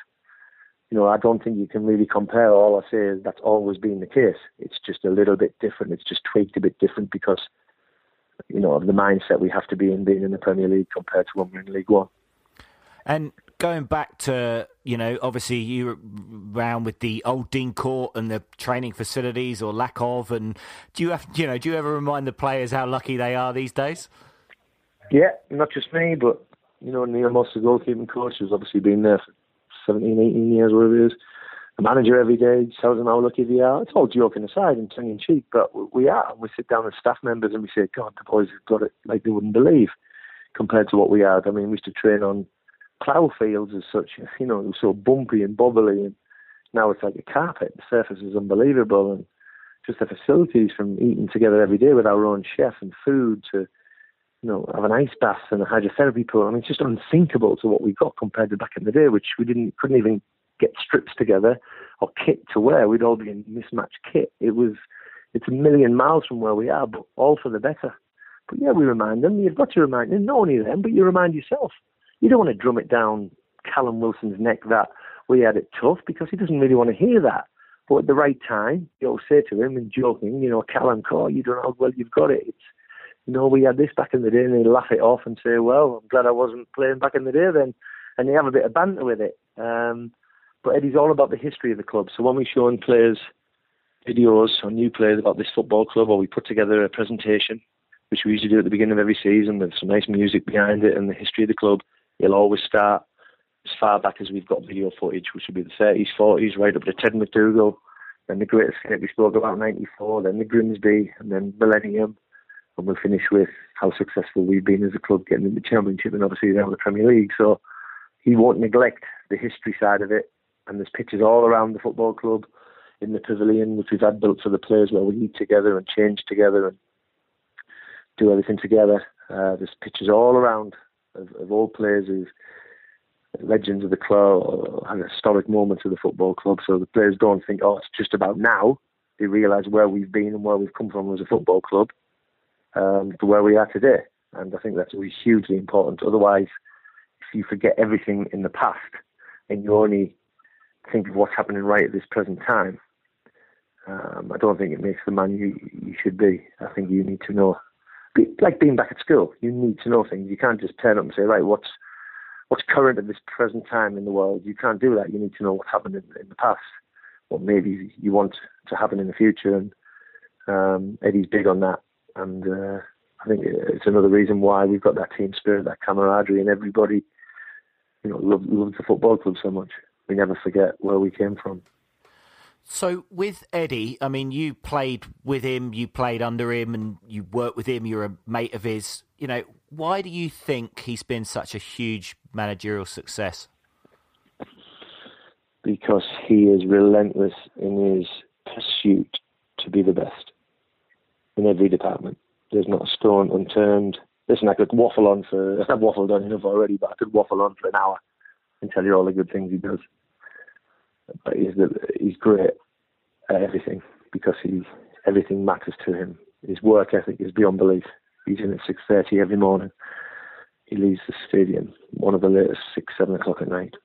Speaker 12: I don't think you can really compare. All I say is that's always been the case. It's just a little bit different. It's just tweaked a bit different because, of the mindset we have to be in being in the Premier League compared to when we're in League One.
Speaker 1: And going back to, obviously you were around with the old Dean Court and the training facilities or lack of, and do you ever remind the players how lucky they are these days?
Speaker 12: Yeah, not just me, but, Neil Moss, the goalkeeping coach, who's obviously been there for 17, 18 years, whatever it is. The manager every day tells them how lucky they are. It's all joking aside and tongue-in-cheek, but we are. We sit down as staff members and we say, God, the boys have got it like they wouldn't believe compared to what we had. I mean, we used to train on plough fields as such, it was so bumpy and bobbly, and now it's like a carpet. The surface is unbelievable, and just the facilities from eating together every day with our own chef and food to, have an ice bath and a hydrotherapy pool. I mean, it's just unthinkable to what we got compared to back in the day, which we couldn't even get strips together or kit to wear. We'd all be in mismatched kit. It's a million miles from where we are, but all for the better. But yeah, we remind them. You've got to remind them, not only them, but you remind yourself. You don't want to drum it down Callum Wilson's neck that we had it tough, because he doesn't really want to hear that. But at the right time, you'll say to him in joking, Callum, you don't know how well you've got it. It's, we had this back in the day, and they laugh it off and say, well, I'm glad I wasn't playing back in the day then. And they have a bit of banter with it. But Eddie's all about the history of the club. So when we show players videos or new players about this football club, or we put together a presentation, which we usually do at the beginning of every season with some nice music behind it and the history of the club, it'll always start as far back as we've got video footage, which would be the 30s, 40s, right up to Ted McDougall, then the Great Escape we spoke about, 94, then the Grimsby, and then Millennium. And we'll finish with how successful we've been as a club getting in the Championship and obviously now the Premier League. So he won't neglect the history side of it. And there's pitches all around the football club in the pavilion, which we've had built for the players, where we eat together and change together and do everything together. There's pitches all around of all players who've legends of the club or had historic moments of the football club. So the players don't think, it's just about now. They realise where we've been and where we've come from as a football club to where we are today. And I think that's really hugely important. Otherwise, if you forget everything in the past and you only think of what's happening right at this present time, I don't think it makes the man you should be. I think you need to know. Like being back at school, you need to know things. You can't just turn up and say, right, what's current at this present time in the world. You can't do that. You need to know what's happened in the past, what maybe you want to happen in the future. And Eddie's big on that. And I think it's another reason why we've got that team spirit, that camaraderie, and everybody, loves the football club so much. We never forget where we came from.
Speaker 1: So with Eddie, I mean, you played with him, you played under him, and you worked with him, you're a mate of his. Why do you think he's been such a huge managerial success?
Speaker 12: Because he is relentless in his pursuit to be the best in every department. There's not a stone unturned. Listen, I could waffle on I've waffled on enough already, but I could waffle on for an hour and tell you all the good things he does. But he's great at everything, because everything matters to him. His work ethic is beyond belief. He's in at 6:30 every morning. He leaves the stadium one of the latest 6, 7 o'clock at night.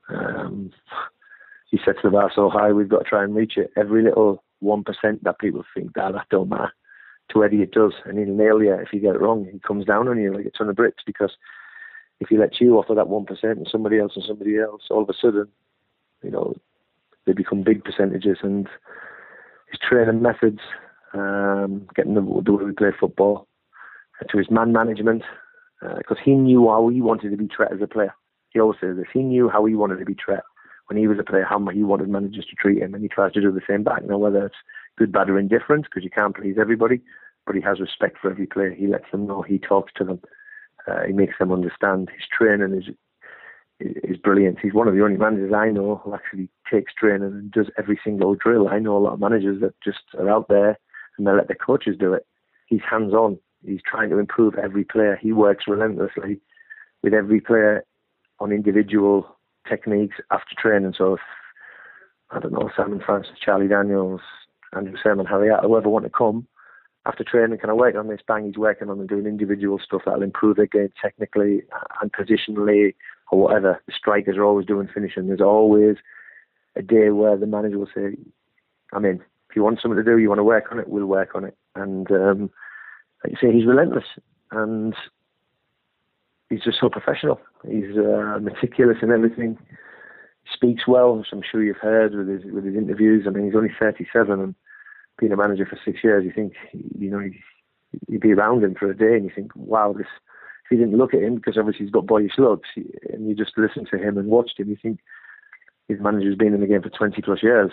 Speaker 12: He sets the bar so high, we've got to try and reach it. Every little 1% that people think that don't matter, to Eddie it does, and he'll nail you if you get it wrong. He comes down on you like a ton of bricks, because if he lets you offer that 1% and somebody else, all of a sudden, they become big percentages. And his training methods, getting the way we play football, to his man management, because he knew how he wanted to be treated as a player. He always says this. He knew how he wanted to be treated. when he was a player, how he wanted managers to treat him, and he tries to do the same back. Now, whether it's good, bad, or indifferent, because you can't please everybody, but he has respect for every player. He lets them know. He talks to them. He makes them understand. His training is brilliant. He's one of the only managers I know who actually takes training and does every single drill. I know a lot of managers that just are out there and they let their coaches do it. He's hands-on. He's trying to improve every player. He works relentlessly with every player on individual techniques after training. So if, I don't know, Simon Francis, Charlie Daniels, Andrew Sermon, Harry Hart, whoever want to come after training, can I work on this? Bang, he's working on and doing individual stuff that'll improve their game technically and positionally or whatever. The strikers are always doing finishing. There's always a day where the manager will say, I'm in. If you want something to do, you want to work on it, we'll work on it. And like you say, he's relentless and he's just so professional. He's meticulous in everything. He speaks well, which I'm sure you've heard with his interviews. I mean, he's only 37 and being a manager for 6 years, you think, you'd be around him for a day and you think, wow, this. If you didn't look at him, because obviously he's got boyish looks, and you just listen to him and watched him, you think his manager's been in the game for 20 plus years.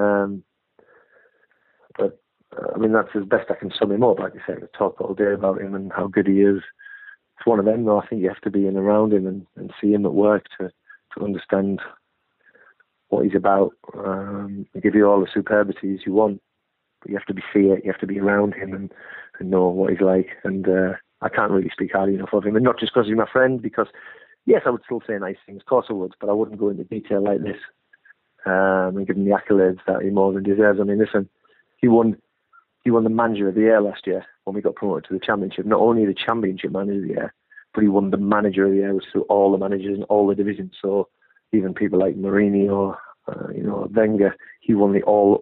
Speaker 12: But I mean, that's as best I can sum him up. Like I said, I talk all day about him and how good he is. It's one of them, though. I think you have to be in around him and see him at work to understand what he's about. He'll give you all the superbities you want, but you have to see it. You have to be around him and know what he's like. And I can't really speak highly enough of him, and not just because he's my friend, because, yes, I would still say nice things, of course I would, but I wouldn't go into detail like this and give him the accolades that he more than deserves. I mean, listen, he won the Manager of the Year last year when we got promoted to the Championship. Not only the Championship Manager of the Year, but he won the Manager of the Year, which through all the managers in all the divisions. So even people like Mourinho or Wenger, he won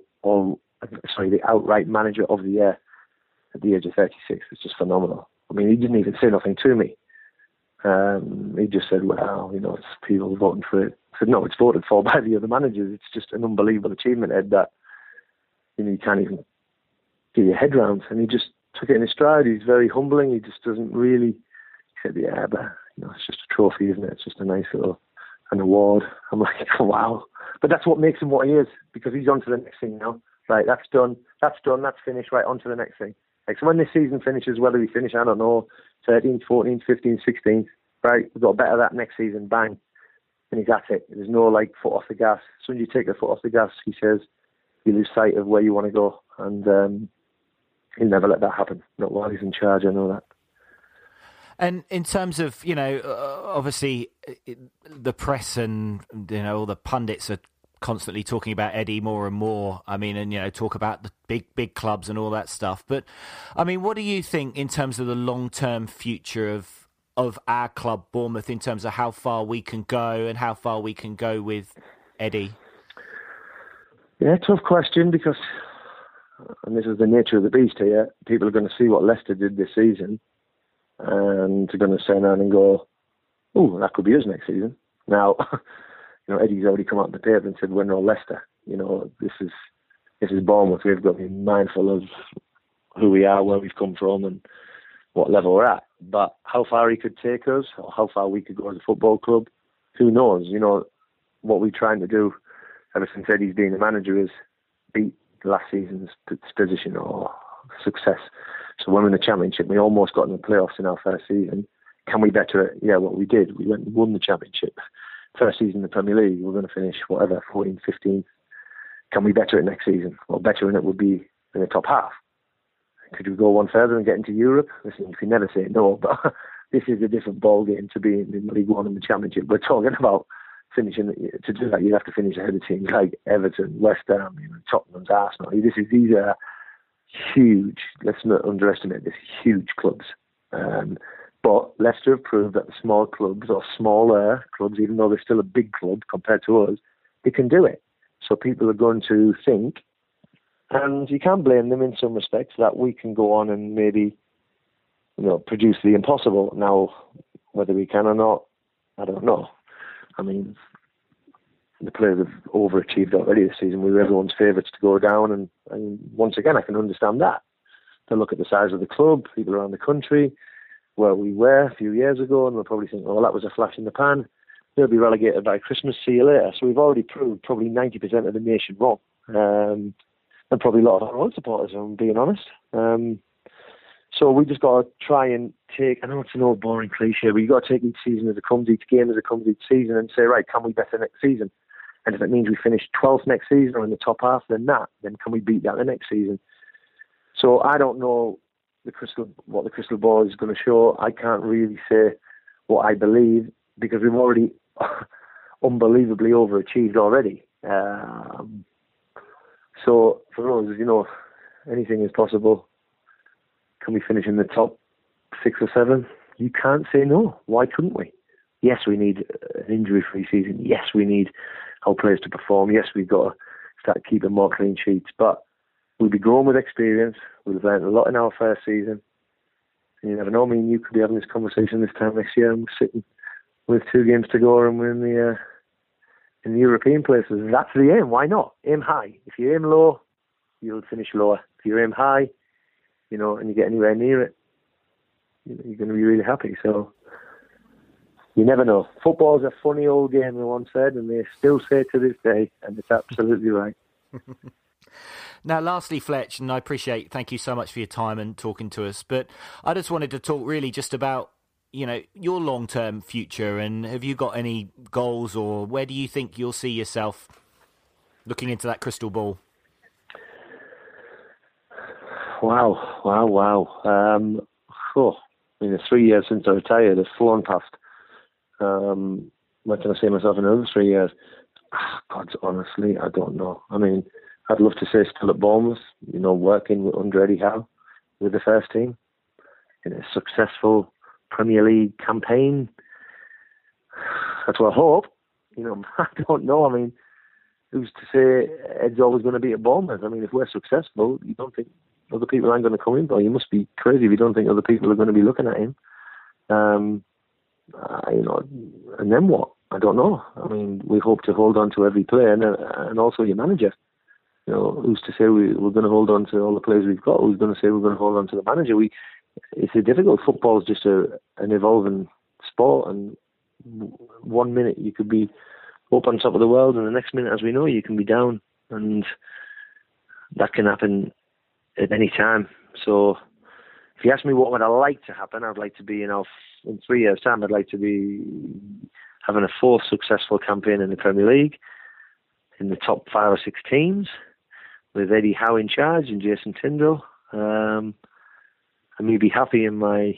Speaker 12: the outright Manager of the Year at the age of 36. It's just phenomenal. I mean, he didn't even say nothing to me. He just said, well, it's people voting for it. I said, no, it's voted for by the other managers. It's just an unbelievable achievement, Ed, that you can't even get your head round. And he just took it in his stride. He's very humbling. He just doesn't really, he said, yeah, but it's just a trophy, isn't it? It's just a nice little an award. I'm like, wow. But that's what makes him what he is, because he's on to the next thing now. Right, that's done, that's finished, right, on to the next thing. Like, so when this season finishes, whether we finish, I don't know, 13th, 14th, 15th, 16th, right, we've got better that next season, bang, and he's at it. There's no, foot off the gas. As soon as you take the foot off the gas, he says, you lose sight of where you want to go, and he'll never let that happen, not while he's in charge, I know that.
Speaker 1: And in terms of, obviously, the press and, all the pundits are constantly talking about Eddie more and more. I mean, and, talk about the big clubs and all that stuff. But, I mean, what do you think in terms of the long-term future of our club, Bournemouth, in terms of how far we can go and how far we can go with Eddie?
Speaker 12: Yeah, tough question, because, and this is the nature of the beast here, people are going to see what Leicester did this season and they're going to turn around and go, oh, that could be us next season. Now, Eddie's already come out on the paper and said, we're no Leicester. This is Bournemouth. We've got to be mindful of who we are, where we've come from and what level we're at. But how far he could take us, or how far we could go as a football club, who knows? What we're trying to do ever since Eddie's been the manager is beat last season's position or success. So when we're in the Championship, we almost got in the playoffs in our first season. Can we better it? Yeah, well, we did. We went and won the Championship. First season in the Premier League, we're going to finish, 14th, 15th. Can we better it next season? Well, bettering it would be in the top half. Could we go one further and get into Europe? Listen, you can never say no, but this is a different ball game to be in League One and the Championship. We're talking about finishing. To do that, you have to finish ahead of teams like Everton, West Ham, Tottenham's, Arsenal. These are huge. Let's not underestimate this. Huge clubs. But Leicester have proved that the small clubs, or smaller clubs, even though they're still a big club compared to us, they can do it. So people are going to think, and you can't blame them in some respects, that we can go on and maybe, produce the impossible. Now, whether we can or not, I don't know. I mean, the players have overachieved already this season. We were everyone's favourites to go down, and once again, I can understand that. They look at the size of the club, people around the country, where we were a few years ago, and they'll probably think, oh, that was a flash in the pan. they'll be relegated by Christmas, see you later. So we've already proved probably 90% of the nation wrong. And probably a lot of our own supporters, if I'm being honest. So we just got to try and take, I know it's an old boring cliche, but you've got to take each season as it comes, each game as it comes each season, and say, right, can we better next season? And if it means we finish 12th next season or in the top half, then can we beat that the next season? So I don't know what the crystal ball is going to show. I can't really say what I believe because we've already unbelievably overachieved already. So for us, anything is possible. Can we finish in the top 6 or 7? You can't say no. Why couldn't we? Yes, we need an injury-free season. Yes, we need our players to perform. Yes, we've got to start keeping more clean sheets. But we'll be growing with experience. We'll have learned a lot in our first season. And you never know, me and you could be having this conversation this time next year and we're sitting with 2 games to go and we're in the European places. That's the aim. Why not? Aim high. If you aim low, you'll finish lower. If you aim high, and you get anywhere near it, you're going to be really happy. So you never know. Football's a funny old game, they once said, and they still say to this day, and it's absolutely right.
Speaker 1: Now, lastly, Fletch, and thank you so much for your time and talking to us, but I just wanted to talk really just about, your long-term future, and have you got any goals, or where do you think you'll see yourself looking into that crystal ball? Wow. It's 3 years since I retired. It's flown past. What can I say myself in another 3 years? God, honestly, I don't know. I'd love to say still at Bournemouth, working under Eddie Howe with the first team in a successful Premier League campaign. That's what I hope. I don't know. Who's to say Ed's always going to be at Bournemouth? If we're successful, you don't think other people aren't going to come in? Well, you must be crazy if you don't think other people are going to be looking at him. And then what? I don't know. We hope to hold on to every player and also your manager. Who's to say we're going to hold on to all the players we've got? Who's going to say we're going to hold on to the manager? It's a difficult. Football is just an evolving sport, and 1 minute you could be up on top of the world, and the next minute, as we know, you can be down, and that can happen at any time. So if you ask me what would I like to happen, I'd like to be in 3 years' time, I'd like to be having a 4th successful campaign in the Premier League, in the top 5 or 6 teams, with Eddie Howe in charge and Jason Tindall, and me be happy in my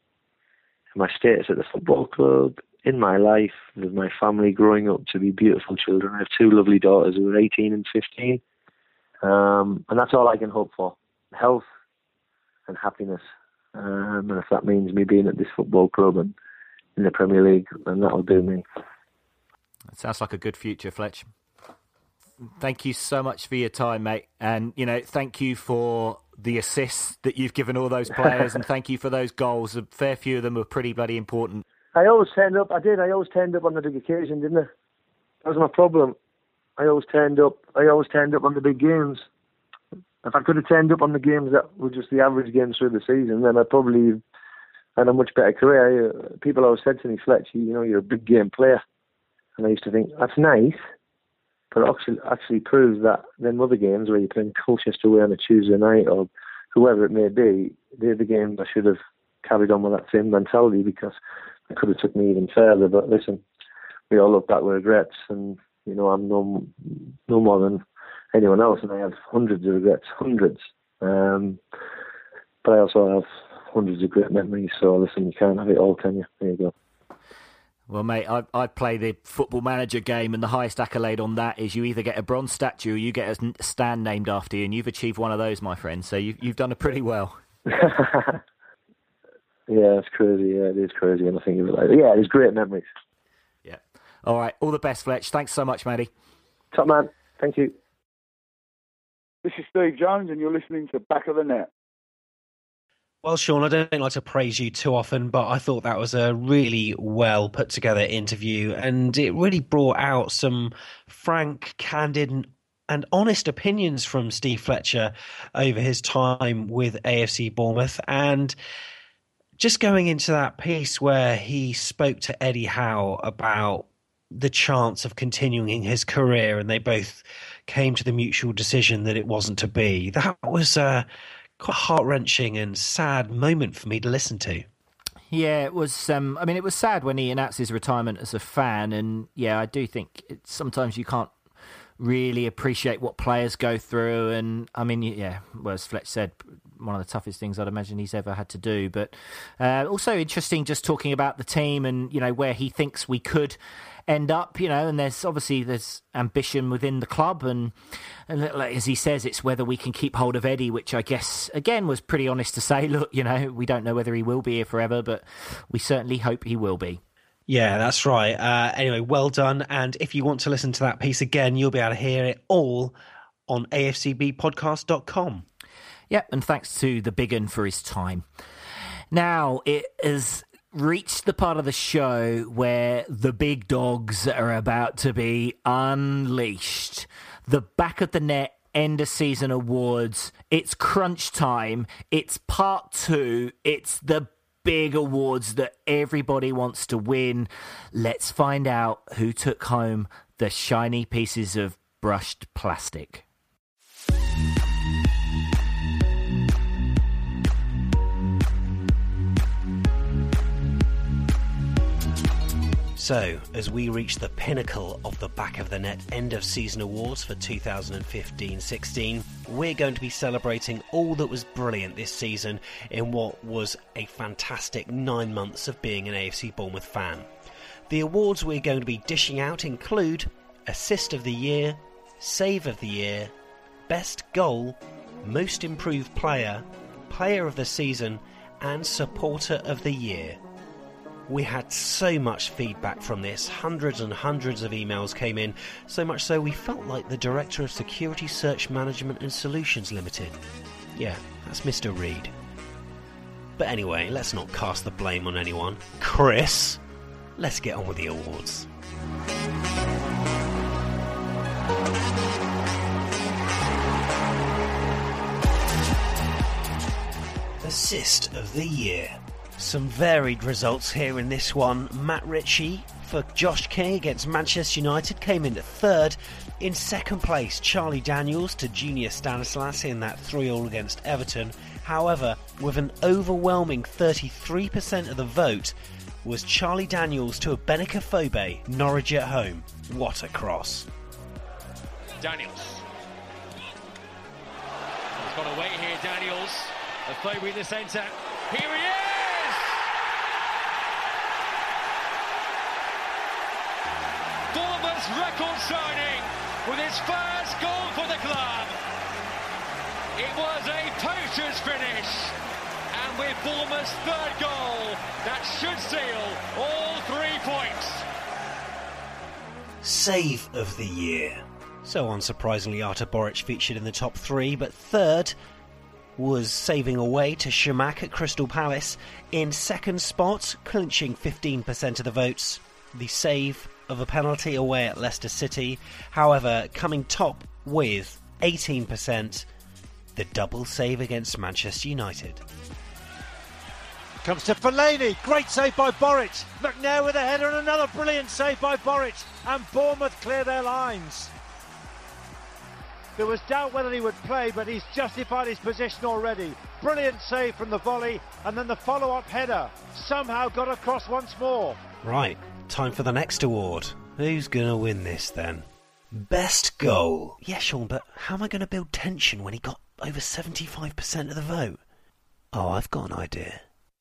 Speaker 1: status at the football club, in my life, with my family growing up to be beautiful children. I have 2 lovely daughters who are 18 and 15, and that's all I can hope for. Health and happiness, and if that means me being at this football club and in the Premier League, then that'll do me. That sounds like a good future, Fletch. Thank you so much for your time, mate, and thank you for the assists that you've given all those players, and thank you for those goals. A fair few of them were pretty bloody important.
Speaker 12: I always turned up. I always turned up on the big occasion, didn't I? That was my problem. I always turned up on the big games. If I could have turned up on the games that were just the average games through the season, then I probably had a much better career. People always said to me, Fletch, you're a big game player. And I used to think, that's nice, but it actually proves that them other games where you're playing Colchester away on a Tuesday night or whoever it may be, they're the games I should have carried on with that same mentality, because it could have took me even further. But listen, we all look back with regrets, and I'm no more than anyone else, and I have hundreds of regrets, but I also have hundreds of great memories. So listen, you can't have it all, can you? There you go.
Speaker 1: Well, mate, I play the Football Manager game, and the highest accolade on that is you either get a bronze statue or you get a stand named after you, and you've achieved one of those, my friend. So you've done it pretty well.
Speaker 12: Yeah, it's crazy. Yeah, it is crazy when I think of it like that. Yeah, it's great memories.
Speaker 1: Yeah. All right. All the best, Fletch. Thanks so much, matey.
Speaker 12: Top man. Thank you.
Speaker 13: This is Steve Jones, and you're listening to Back of the Net.
Speaker 2: Well, Sean, I don't like to praise you too often, but I thought that was a really well put together interview, and it really brought out some frank, candid and honest opinions from Steve Fletcher over his time with AFC Bournemouth. And just going into that piece where he spoke to Eddie Howe about the chance of continuing his career, and they both came to the mutual decision that it wasn't to be. That was quite a heart-wrenching and sad moment for me to listen to.
Speaker 1: Yeah, it was. It was sad when he announced his retirement as a fan, and yeah, I do think sometimes you can't really appreciate what players go through. And I mean, yeah, well, as Fletch said, one of the toughest things I'd imagine he's ever had to do. But also interesting, just talking about the team and where he thinks we could end up. And there's ambition within the club, and as he says, it's whether we can keep hold of Eddie, which I guess again was pretty honest to say. Look, we don't know whether he will be here forever, but we certainly hope he will be.
Speaker 2: Yeah, that's right. Anyway, well done. And if you want to listen to that piece again, you'll be able to hear it all on afcbpodcast.com.
Speaker 1: Yeah, and thanks to the big un for his time. Now, it has reached the part of the show where the big dogs are about to be unleashed. The Back of the Net end of season awards. It's crunch time. It's part 2. It's the big awards that everybody wants to win. Let's find out who took home the shiny pieces of brushed plastic.
Speaker 2: So, as we reach the pinnacle of the Back of the Net end of season awards for 2015-16, we're going to be celebrating all that was brilliant this season in what was a fantastic 9 months of being an AFC Bournemouth fan. The awards we're going to be dishing out include Assist of the Year, Save of the Year, Best Goal, Most Improved Player, Player of the Season, and Supporter of the Year. We had so much feedback from this, hundreds and hundreds of emails came in, so much so we felt like the Director of Security Search Management and Solutions Limited. Yeah, that's Mr. Reed. But anyway, let's not cast the blame on anyone. Chris, let's get on with the awards. Assist of the Year. Some varied results here in this one. Matt Ritchie for Josh King against Manchester United came in at 3rd. In 2nd place, Charlie Daniels to Junior Stanislas in that 3-3 against Everton. However, with an overwhelming 33% of the vote, was Charlie Daniels to Benica Phobe, Norwich at home. What a cross.
Speaker 3: Daniels. He's got away here, Daniels. Phobe in the centre. Here he is! Bournemouth's record signing with his first goal for the club. It was a poacher's finish, and with Bournemouth's 3rd goal, that should seal all 3 points.
Speaker 2: Save of the Year. So unsurprisingly, Artur Boruc featured in the top 3, but 3rd was saving away to Shamak at Crystal Palace. In 2nd spot, clinching 15% of the votes, the save of a penalty away at Leicester City. However, coming top with 18%, the double save against Manchester United.
Speaker 14: Comes to Fellaini, great save by Boruc. McNair with a header and another brilliant save by Boruc, and Bournemouth clear their lines. There was doubt whether he would play, but he's justified his position already. Brilliant save from the volley, and then the follow-up header somehow got across once more.
Speaker 2: Right, time for the next award. Who's going to win this then? Best goal. Yeah, Sean, but how am I going to build tension when he got over 75% of the vote? Oh, I've got an idea.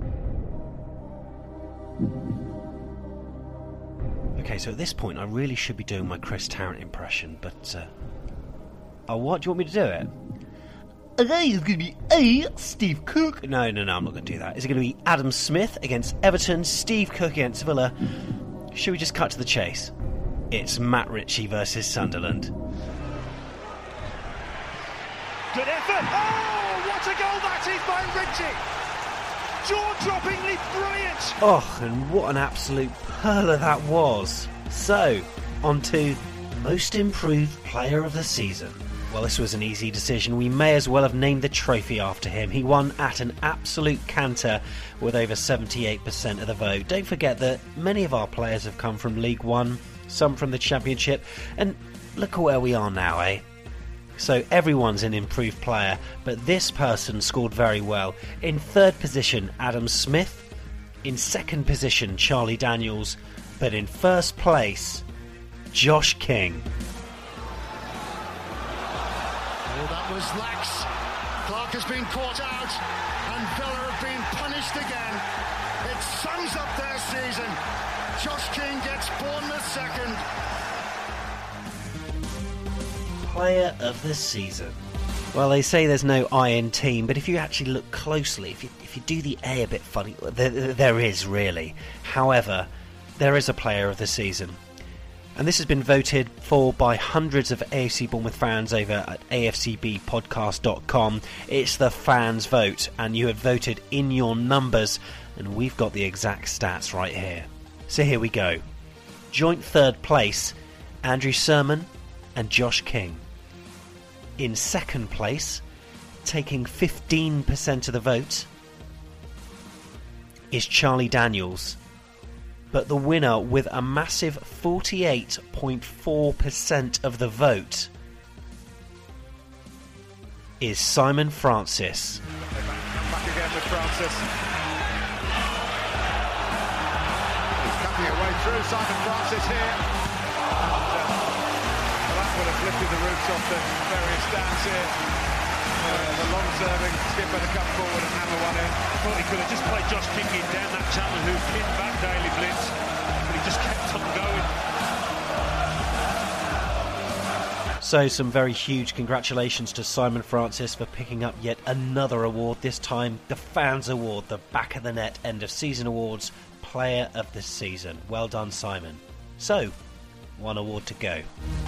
Speaker 2: Okay, so at this point I really should be doing my Chris Tarrant impression, but... Oh, what? Do you want me to do it? Okay, it's going to be Steve Cook. No, I'm not going to do that. Is it going to be Adam Smith against Everton, Steve Cook against Villa? Should we just cut to the chase? It's Matt Ritchie versus Sunderland.
Speaker 14: Good effort! Oh, what a goal that is by Ritchie! Jaw-droppingly brilliant!
Speaker 2: Oh, and what an absolute pearler that was. So, on to Most Improved Player of the Season. Well, this was an easy decision. We may as well have named the trophy after him. He won at an absolute canter with over 78% of the vote. Don't forget that many of our players have come from League One, some from the Championship, and look at where we are now, eh? So everyone's an improved player, but this person scored very well. In third position, Adam Smith. In second position, Charlie Daniels. But in first place, Josh King.
Speaker 15: Oh, that was lax. Clark has been caught out, and Villa have been punished again. It sums up their season. Josh King gets Bournemouth second.
Speaker 2: Player of the season. Well, they say there's no I in team, but if you actually look closely, if you do the A a bit funny, there is really. However, there is a player of the season. And this has been voted for by hundreds of AFC Bournemouth fans over at afcbpodcast.com. It's the fans' vote, and you have voted in your numbers, and we've got the exact stats right here. So here we go. Joint third place, Andrew Sermon and Josh King. In second place, taking 15% of the vote, is Charlie Daniels. But the winner with a massive 48.4% of the vote is Simon Francis.
Speaker 16: Back again with Francis. He's cutting it way through. Simon Francis here. And, that would have lifted the roofs off the various stands here. The long-serving skipper to come forward and hammer one in.
Speaker 17: I thought he could have just played Josh King in down that channel who pinned back Daily Blitz, but he just kept on going.
Speaker 2: So some very huge congratulations to Simon Francis for picking up yet another award, this time the Fans Award, the Back of the Net End of Season Awards Player of the Season. Well done, Simon. So, one award to go.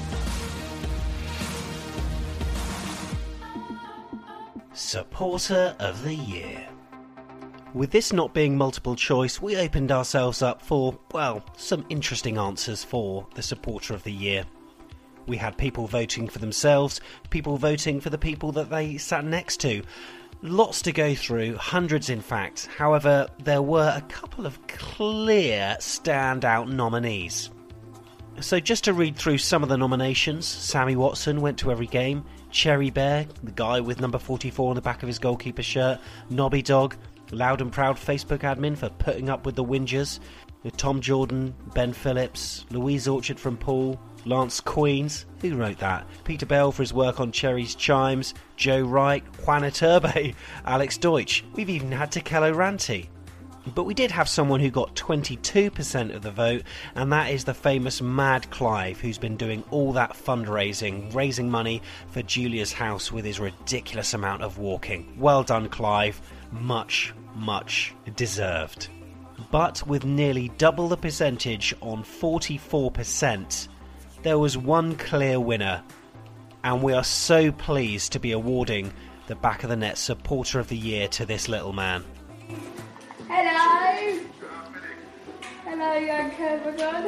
Speaker 2: Supporter of the Year. With this not being multiple choice, we opened ourselves up for, well, some interesting answers for the Supporter of the Year. We had people voting for themselves, people voting for the people that they sat next to. Lots to go through, hundreds in fact. However, there were a couple of clear standout nominees. So just to read through some of the nominations, Sammy Watson went to every game, Cherry Bear, the guy with number 44 on the back of his goalkeeper shirt, Nobby Dog, Loud and Proud Facebook admin for putting up with the whingers, Tom Jordan, Ben Phillips, Louise Orchard from Poole, Lance Queens, who wrote that? Peter Bell for his work on Cherry's Chimes, Joe Wright, Juan Iturbe, Alex Deutsch. We've even had Takello Ranti. But we did have someone who got 22% of the vote, and that is the famous Mad Clive, who's been doing all that fundraising, raising money for Julia's house with his ridiculous amount of walking. Well done, Clive. Much, much deserved. But with nearly double the percentage on 44%, there was one clear winner, and we are so pleased to be awarding the Back of the Net Supporter of the Year to this little man.
Speaker 18: Hello! Hello, young Kermagon.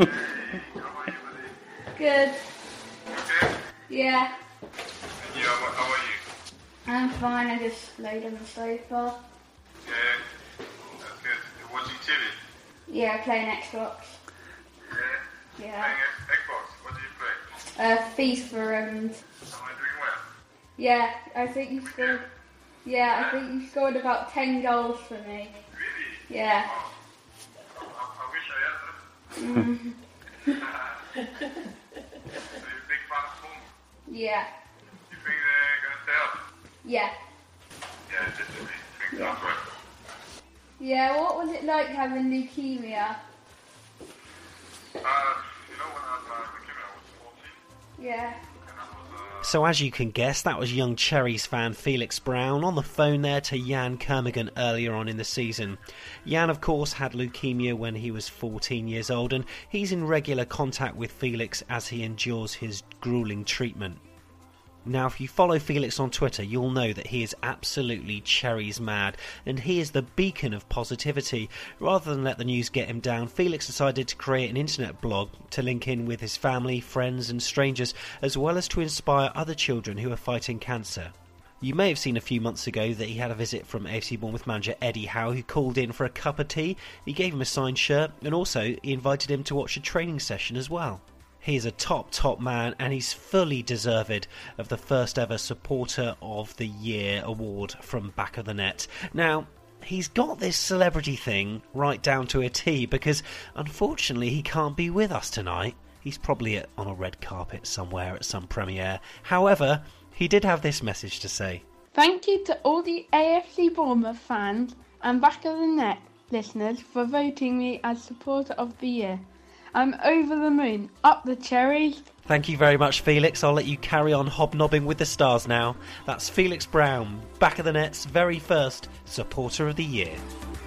Speaker 18: Good. Yeah.
Speaker 19: How are you?
Speaker 18: I'm fine, I just laid on the sofa.
Speaker 19: Yeah, that's good. You're watching TV?
Speaker 18: Yeah, playing Xbox.
Speaker 19: Yeah? Playing Xbox? What do you play?
Speaker 18: FIFA and...
Speaker 19: Am I doing well?
Speaker 18: Yeah, I think you scored... Yeah, I think you scored about 10 goals for me.
Speaker 19: Really?
Speaker 18: Yeah.
Speaker 19: Oh, I wish I had that. So you're a big fan of Bournemouth?
Speaker 18: Yeah.
Speaker 19: You think they're going to stay up?
Speaker 18: Yeah.
Speaker 19: Yeah, definitely. I think that's right.
Speaker 18: Yeah, what was it like having leukemia?
Speaker 19: When I had leukemia, I was 14.
Speaker 18: Yeah.
Speaker 2: So as you can guess, that was young Cherries fan Felix Brown on the phone there to Jan Kermigan earlier on in the season. Jan, of course, had leukemia when he was 14 years old, and he's in regular contact with Felix as he endures his gruelling treatment. Now, if you follow Felix on Twitter, you'll know that he is absolutely Cherries mad, and he is the beacon of positivity. Rather than let the news get him down, Felix decided to create an internet blog to link in with his family, friends and strangers, as well as to inspire other children who are fighting cancer. You may have seen a few months ago that he had a visit from AFC Bournemouth manager Eddie Howe, who called in for a cup of tea. He gave him a signed shirt, and also he invited him to watch a training session as well. He's a top man, and he's fully deserved of the first ever Supporter of the Year award from Back of the Net. Now, he's got this celebrity thing right down to a T, because unfortunately he can't be with us tonight. He's probably on a red carpet somewhere at some premiere. However, he did have this message to say.
Speaker 20: Thank you to all the AFC Bournemouth fans and Back of the Net listeners for voting me as Supporter of the Year. I'm over the moon. Up the cherries.
Speaker 2: Thank you very much, Felix. I'll let you carry on hobnobbing with the stars now. That's Felix Brown, Back of the Net's very first Supporter of the Year.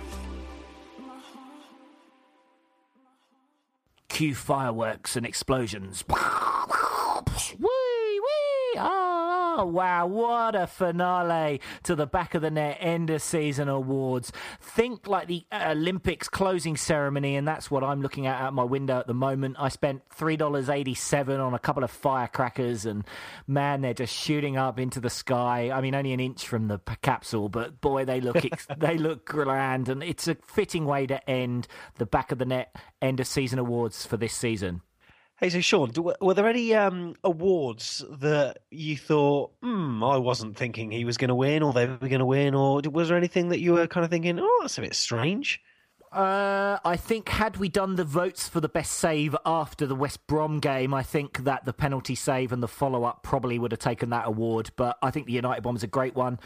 Speaker 1: Cue fireworks and explosions. Wee, wee! Oh, wow, what a finale to the Back of the Net end of season awards. Think like the Olympics closing ceremony, and that's what I'm looking at out my window at the moment. I spent $3.87 on a couple of firecrackers, and man, they're just shooting up into the sky. I mean, only an inch from the capsule, but boy, they look they look grand, and it's a fitting way to end the Back of the Net end of season awards for this season.
Speaker 2: Hey, so Sean, were there any awards that you thought, I wasn't thinking he was going to win, or they were going to win, or was there anything that you were kind of thinking, that's a bit strange?
Speaker 1: I think had we done the votes for the best save after the West Brom game, I think that the penalty save and the follow-up probably would have taken that award. But I think the United one was a great one.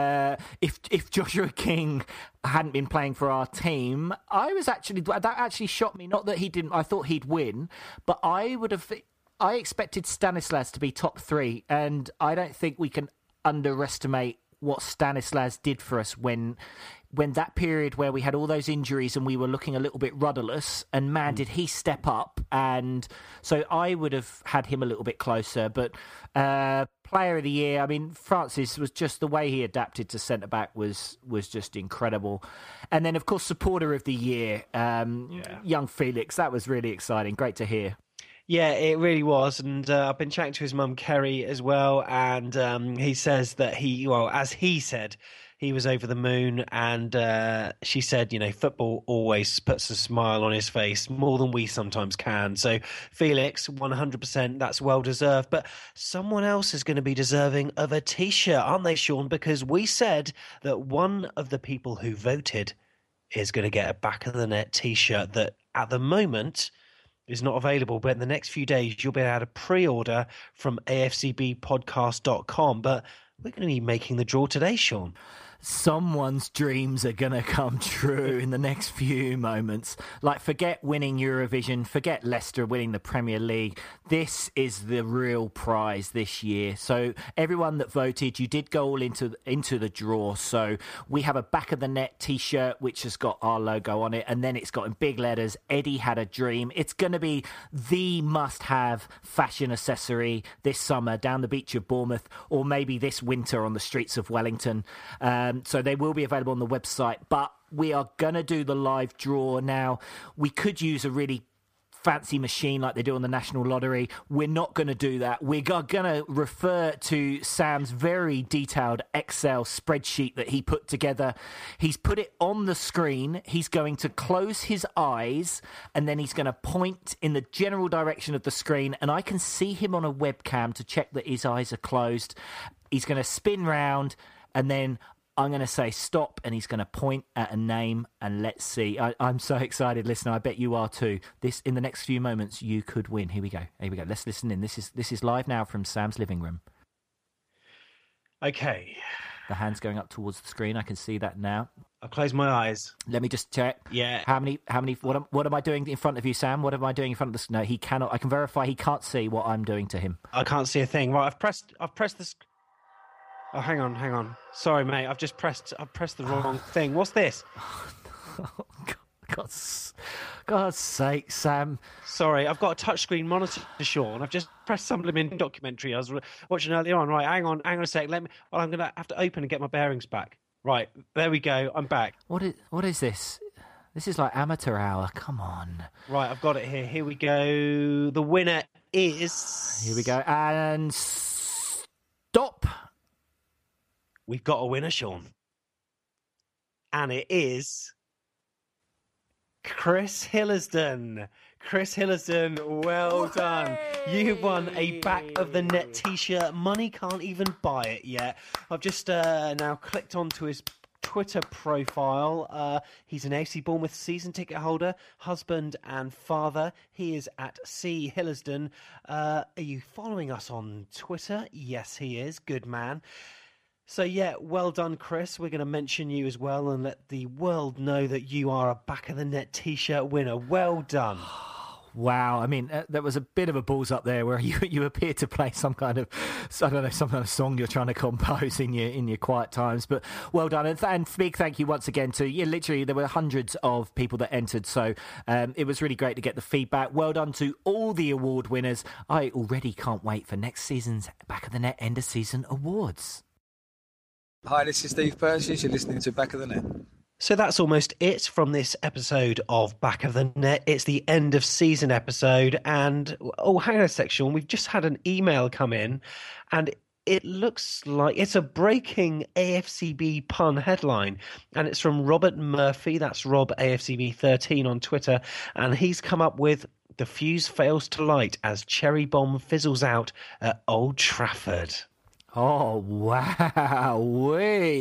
Speaker 1: If Joshua King hadn't been playing for our team, that actually shocked me. Not that he didn't, I thought he'd win, but I expected Stanislas to be top 3, and I don't think we can underestimate what Stanislas did for us when that period where we had all those injuries and we were looking a little bit rudderless, and man, did he step up. And so I would have had him a little bit closer. But player of the year, I mean, Francis was just the way he adapted to centre-back was just incredible. And then, of course, supporter of the year, young Felix, that was really exciting. Great to hear.
Speaker 2: Yeah, it really was. And I've been chatting to his mum, Kerry, as well. And he says that as he said, he was over the moon. And she said, football always puts a smile on his face more than we sometimes can. So Felix, 100%, that's well deserved. But someone else is going to be deserving of a T-shirt, aren't they, Sean? Because we said that one of the people who voted is going to get a Back of the Net T-shirt that at the moment is not available, but in the next few days you'll be able to pre-order from afcbpodcast.com. But we're going to be making the draw today, Sean.
Speaker 1: Someone's dreams are going to come true in the next few moments. Like, forget winning Eurovision, forget Leicester winning the Premier League. This is the real prize this year. So everyone that voted, you did go all into the draw. So we have a Back of the Net T-shirt, which has got our logo on it. And then it's got in big letters, Eddie had a dream. It's going to be the must-have fashion accessory this summer down the beach of Bournemouth, or maybe this winter on the streets of Wellington. So they will be available on the website, but we are going to do the live draw now. We could use a really fancy machine like they do on the National Lottery. We're not going to do that. We're going to refer to Sam's very detailed Excel spreadsheet that he put together. He's put it on the screen. He's going to close his eyes, and then he's going to point in the general direction of the screen, and I can see him on a webcam to check that his eyes are closed. He's going to spin round, and then I'm going to say stop, and he's going to point at a name, and let's see. I'm so excited, listener. I bet you are too. This, in the next few moments, you could win. Here we go. Let's listen in. This is live now from Sam's living room.
Speaker 2: Okay.
Speaker 1: The hand's going up towards the screen. I can see that now.
Speaker 2: I'll close my eyes.
Speaker 1: Let me just check.
Speaker 2: Yeah.
Speaker 1: How many? What am I doing in front of you, Sam? What am I doing in front of this? No, he cannot. I can verify he can't see what I'm doing to him.
Speaker 2: I can't see a thing. Right, I've pressed this. Oh, hang on. Sorry, mate. I've pressed the wrong thing. What's this?
Speaker 1: Oh, God's sake, Sam.
Speaker 2: Sorry, I've got a touchscreen monitor, Sean. I've just pressed some Blimmin' documentary I was watching earlier on. Right, hang on a sec. I'm going to have to open and get my bearings back. Right, there we go. I'm back.
Speaker 1: What is this? This is like amateur hour. Come on.
Speaker 2: Right, I've got it here. Here we go. The winner is...
Speaker 1: Here we go. And stop.
Speaker 2: we've got a winner, Sean. And it is Chris Hillersdon. Chris Hillersdon, well done. You won a back of the net t-shirt. Money can't even buy it yet. I've just now clicked onto his Twitter profile. He's an AFC Bournemouth season ticket holder, husband and father. He is at C. Hillersdon. Are you following us on Twitter? Yes, he is. Good man. So, yeah, well done, Chris. We're going to mention you as well and let the world know that you are a back of the net t-shirt winner. Well done.
Speaker 1: Wow, I mean, there was a bit of a balls up there where you appear to play some kind of song you're trying to compose in your quiet times. But well done, and big thank you once again to you. Literally, there were hundreds of people that entered, so it was really great to get the feedback. Well done to all the award winners. I already can't wait for next season's Back of the Net End of Season Awards.
Speaker 21: Hi, this is Steve Purchase. You're listening to Back of the Net.
Speaker 2: So that's almost it from this episode of Back of the Net. It's the end of season episode. And, oh, hang on a sec, Sean. We've just had an email come in and it looks like it's a breaking AFCB pun headline. And it's from Robert Murphy. That's Rob AFCB13 on Twitter. And he's come up with "The fuse fails to light as cherry bomb fizzles out at Old Trafford."
Speaker 1: Oh, wow.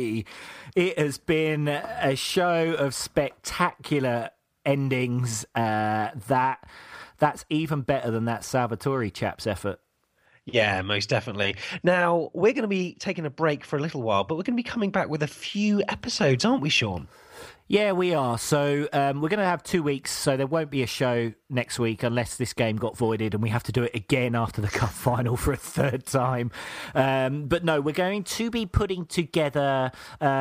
Speaker 1: It has been a show of spectacular endings. That's even better than that Salvatore chap's effort.
Speaker 2: Yeah, most definitely. Now, we're going to be taking a break for a little while, but we're going to be coming back with a few episodes, aren't we, Sean?
Speaker 1: Yeah, we are. So we're going to have 2 weeks, so there won't be a show next week unless this game got voided and we have to do it again after the cup final for a third time. But no, we're going to be putting together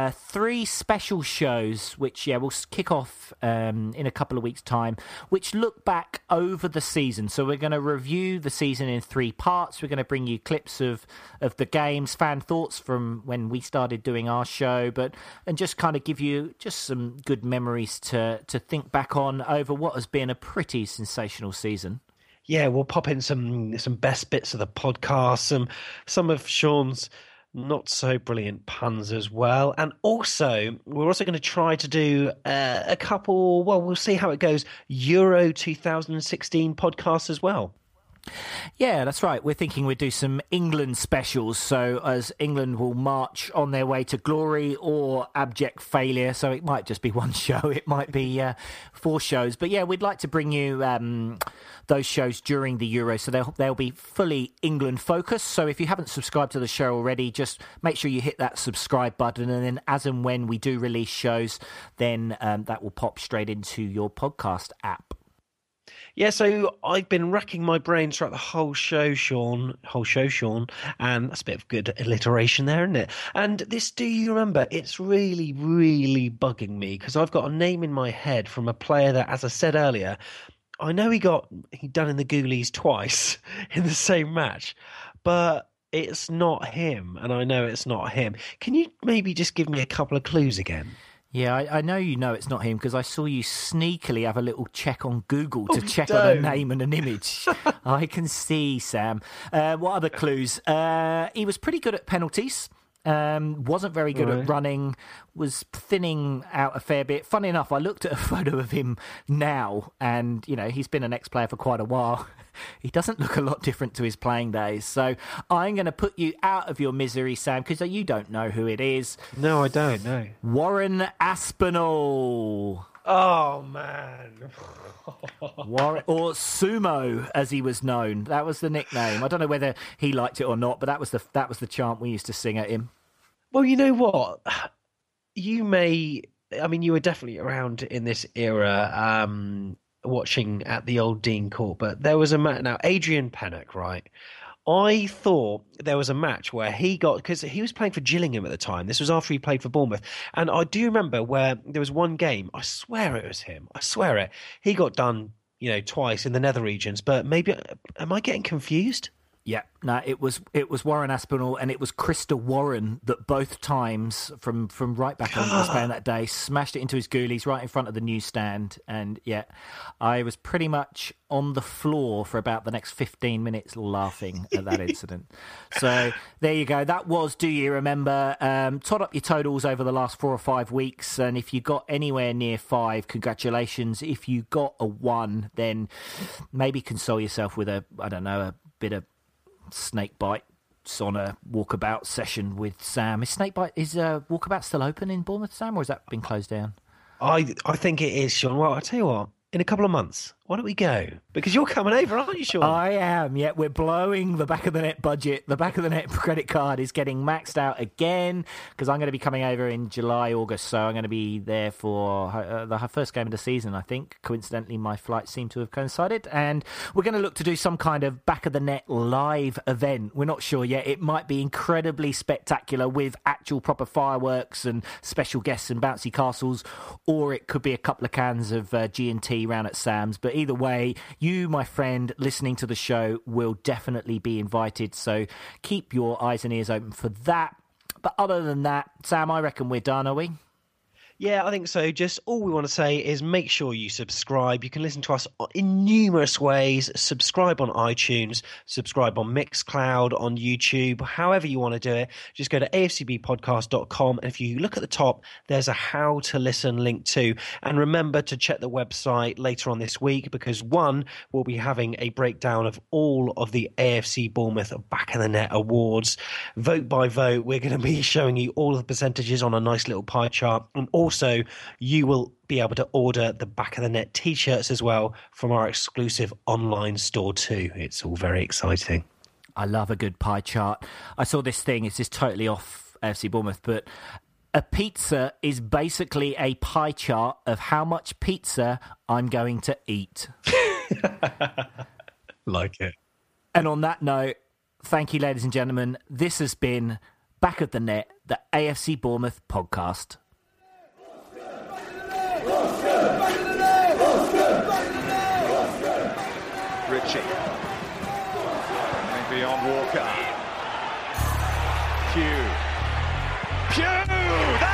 Speaker 1: 3 special shows, which, we'll kick off in a couple of weeks' time, which look back over the season. So we're going to review the season in 3 parts. We're going to bring you clips of the games, fan thoughts from when we started doing our show, and just kind of give you just some good memories to think back on over what has been a pretty sensational season.
Speaker 2: Yeah, we'll pop in some best bits of the podcast, some of Sean's not so brilliant puns as well, and also we're also going to try to do a couple. Well, we'll see how it goes. Euro 2016 podcasts as well.
Speaker 1: Yeah, that's right. We're thinking we'd do some England specials, so as England will march on their way to glory or abject failure, so it might just be one show, it might be 4 shows. But yeah, we'd like to bring you those shows during the Euro, so they'll be fully England focused. So if you haven't subscribed to the show already, just make sure you hit that subscribe button, and then as and when we do release shows, then that will pop straight into your podcast app.
Speaker 2: Yeah, so I've been racking my brains throughout the whole show, Sean, and that's a bit of good alliteration there, isn't it? And this, do you remember, it's really, really bugging me because I've got a name in my head from a player that, as I said earlier, I know he done in the Ghoulies twice in the same match, but it's not him, and I know it's not him. Can you maybe just give me a couple of clues again?
Speaker 1: Yeah, I know you know it's not him because I saw you sneakily have a little check on Google to check on a name and an image. I can see, Sam. What other clues? He was pretty good at penalties. Wasn't very good at running, was thinning out a fair bit. Funny enough, I looked at a photo of him now, and, he's been an ex-player for quite a while. He doesn't look a lot different to his playing days. So I'm going to put you out of your misery, Sam, because you don't know who it is.
Speaker 2: No, I don't know.
Speaker 1: Warren Aspinall.
Speaker 2: Oh, man.
Speaker 1: Warren, or Sumo, as he was known. That was the nickname. I don't know whether he liked it or not, but that was the chant we used to sing at him.
Speaker 2: Well, you know what? You were definitely around in this era, watching at the old Dean Court, but there was a match. Now, Adrian Pennock, right? I thought there was a match where because he was playing for Gillingham at the time. This was after he played for Bournemouth. And I do remember where there was one game, I swear it was him. I swear it. He got done, twice in the nether regions, but maybe, am I getting confused?
Speaker 1: Yeah, no, it was Warren Aspinall and it was Krista Warren that both times from right back on the span that day smashed it into his ghoulies right in front of the newsstand. And yeah, I was pretty much on the floor for about the next 15 minutes laughing at that incident. So there you go. That was Do You Remember? Tot up your totals over the last 4 or 5 weeks. And if you got anywhere near 5, congratulations. If you got a 1, then maybe console yourself with a bit of snake bites on a walkabout session with Sam. Is walkabout still open in Bournemouth, Sam, or has that been closed down?
Speaker 2: I think it is, Sean. Well, I'll tell you what, in a couple of months, why don't we go? Because you're coming over, aren't you, Sean?
Speaker 1: I am, yeah. We're blowing the back of the net budget. The back of the net credit card is getting maxed out again because I'm going to be coming over in July, August. So I'm going to be there for the first game of the season, I think. Coincidentally, my flights seem to have coincided. And we're going to look to do some kind of back of the net live event. We're not sure yet. It might be incredibly spectacular with actual proper fireworks and special guests and bouncy castles, or it could be a couple of cans of G&T round at Sam's. But either way, you, my friend, listening to the show will definitely be invited. So keep your eyes and ears open for that. But other than that, Sam, I reckon we're done, are we?
Speaker 2: Yeah, I think so. Just all we want to say is make sure you subscribe. You can listen to us in numerous ways. Subscribe on iTunes, subscribe on Mixcloud, on YouTube, however you want to do it. Just go to afcbpodcast.com. And if you look at the top, there's a how to listen link too. And remember to check the website later on this week because we'll be having a breakdown of all of the AFC Bournemouth Back of the Net awards. Vote by vote, we're going to be showing you all of the percentages on a nice little pie chart. And also, you will be able to order the Back of the Net T-shirts as well from our exclusive online store too. It's all very exciting.
Speaker 1: I love a good pie chart. I saw this thing. It's just totally off AFC Bournemouth, but a pizza is basically a pie chart of how much pizza I'm going to eat.
Speaker 2: Like it.
Speaker 1: And on that note, thank you, ladies and gentlemen. This has been Back of the Net, the AFC Bournemouth podcast.
Speaker 16: Ritchie. Maybe on Walker. Pugh.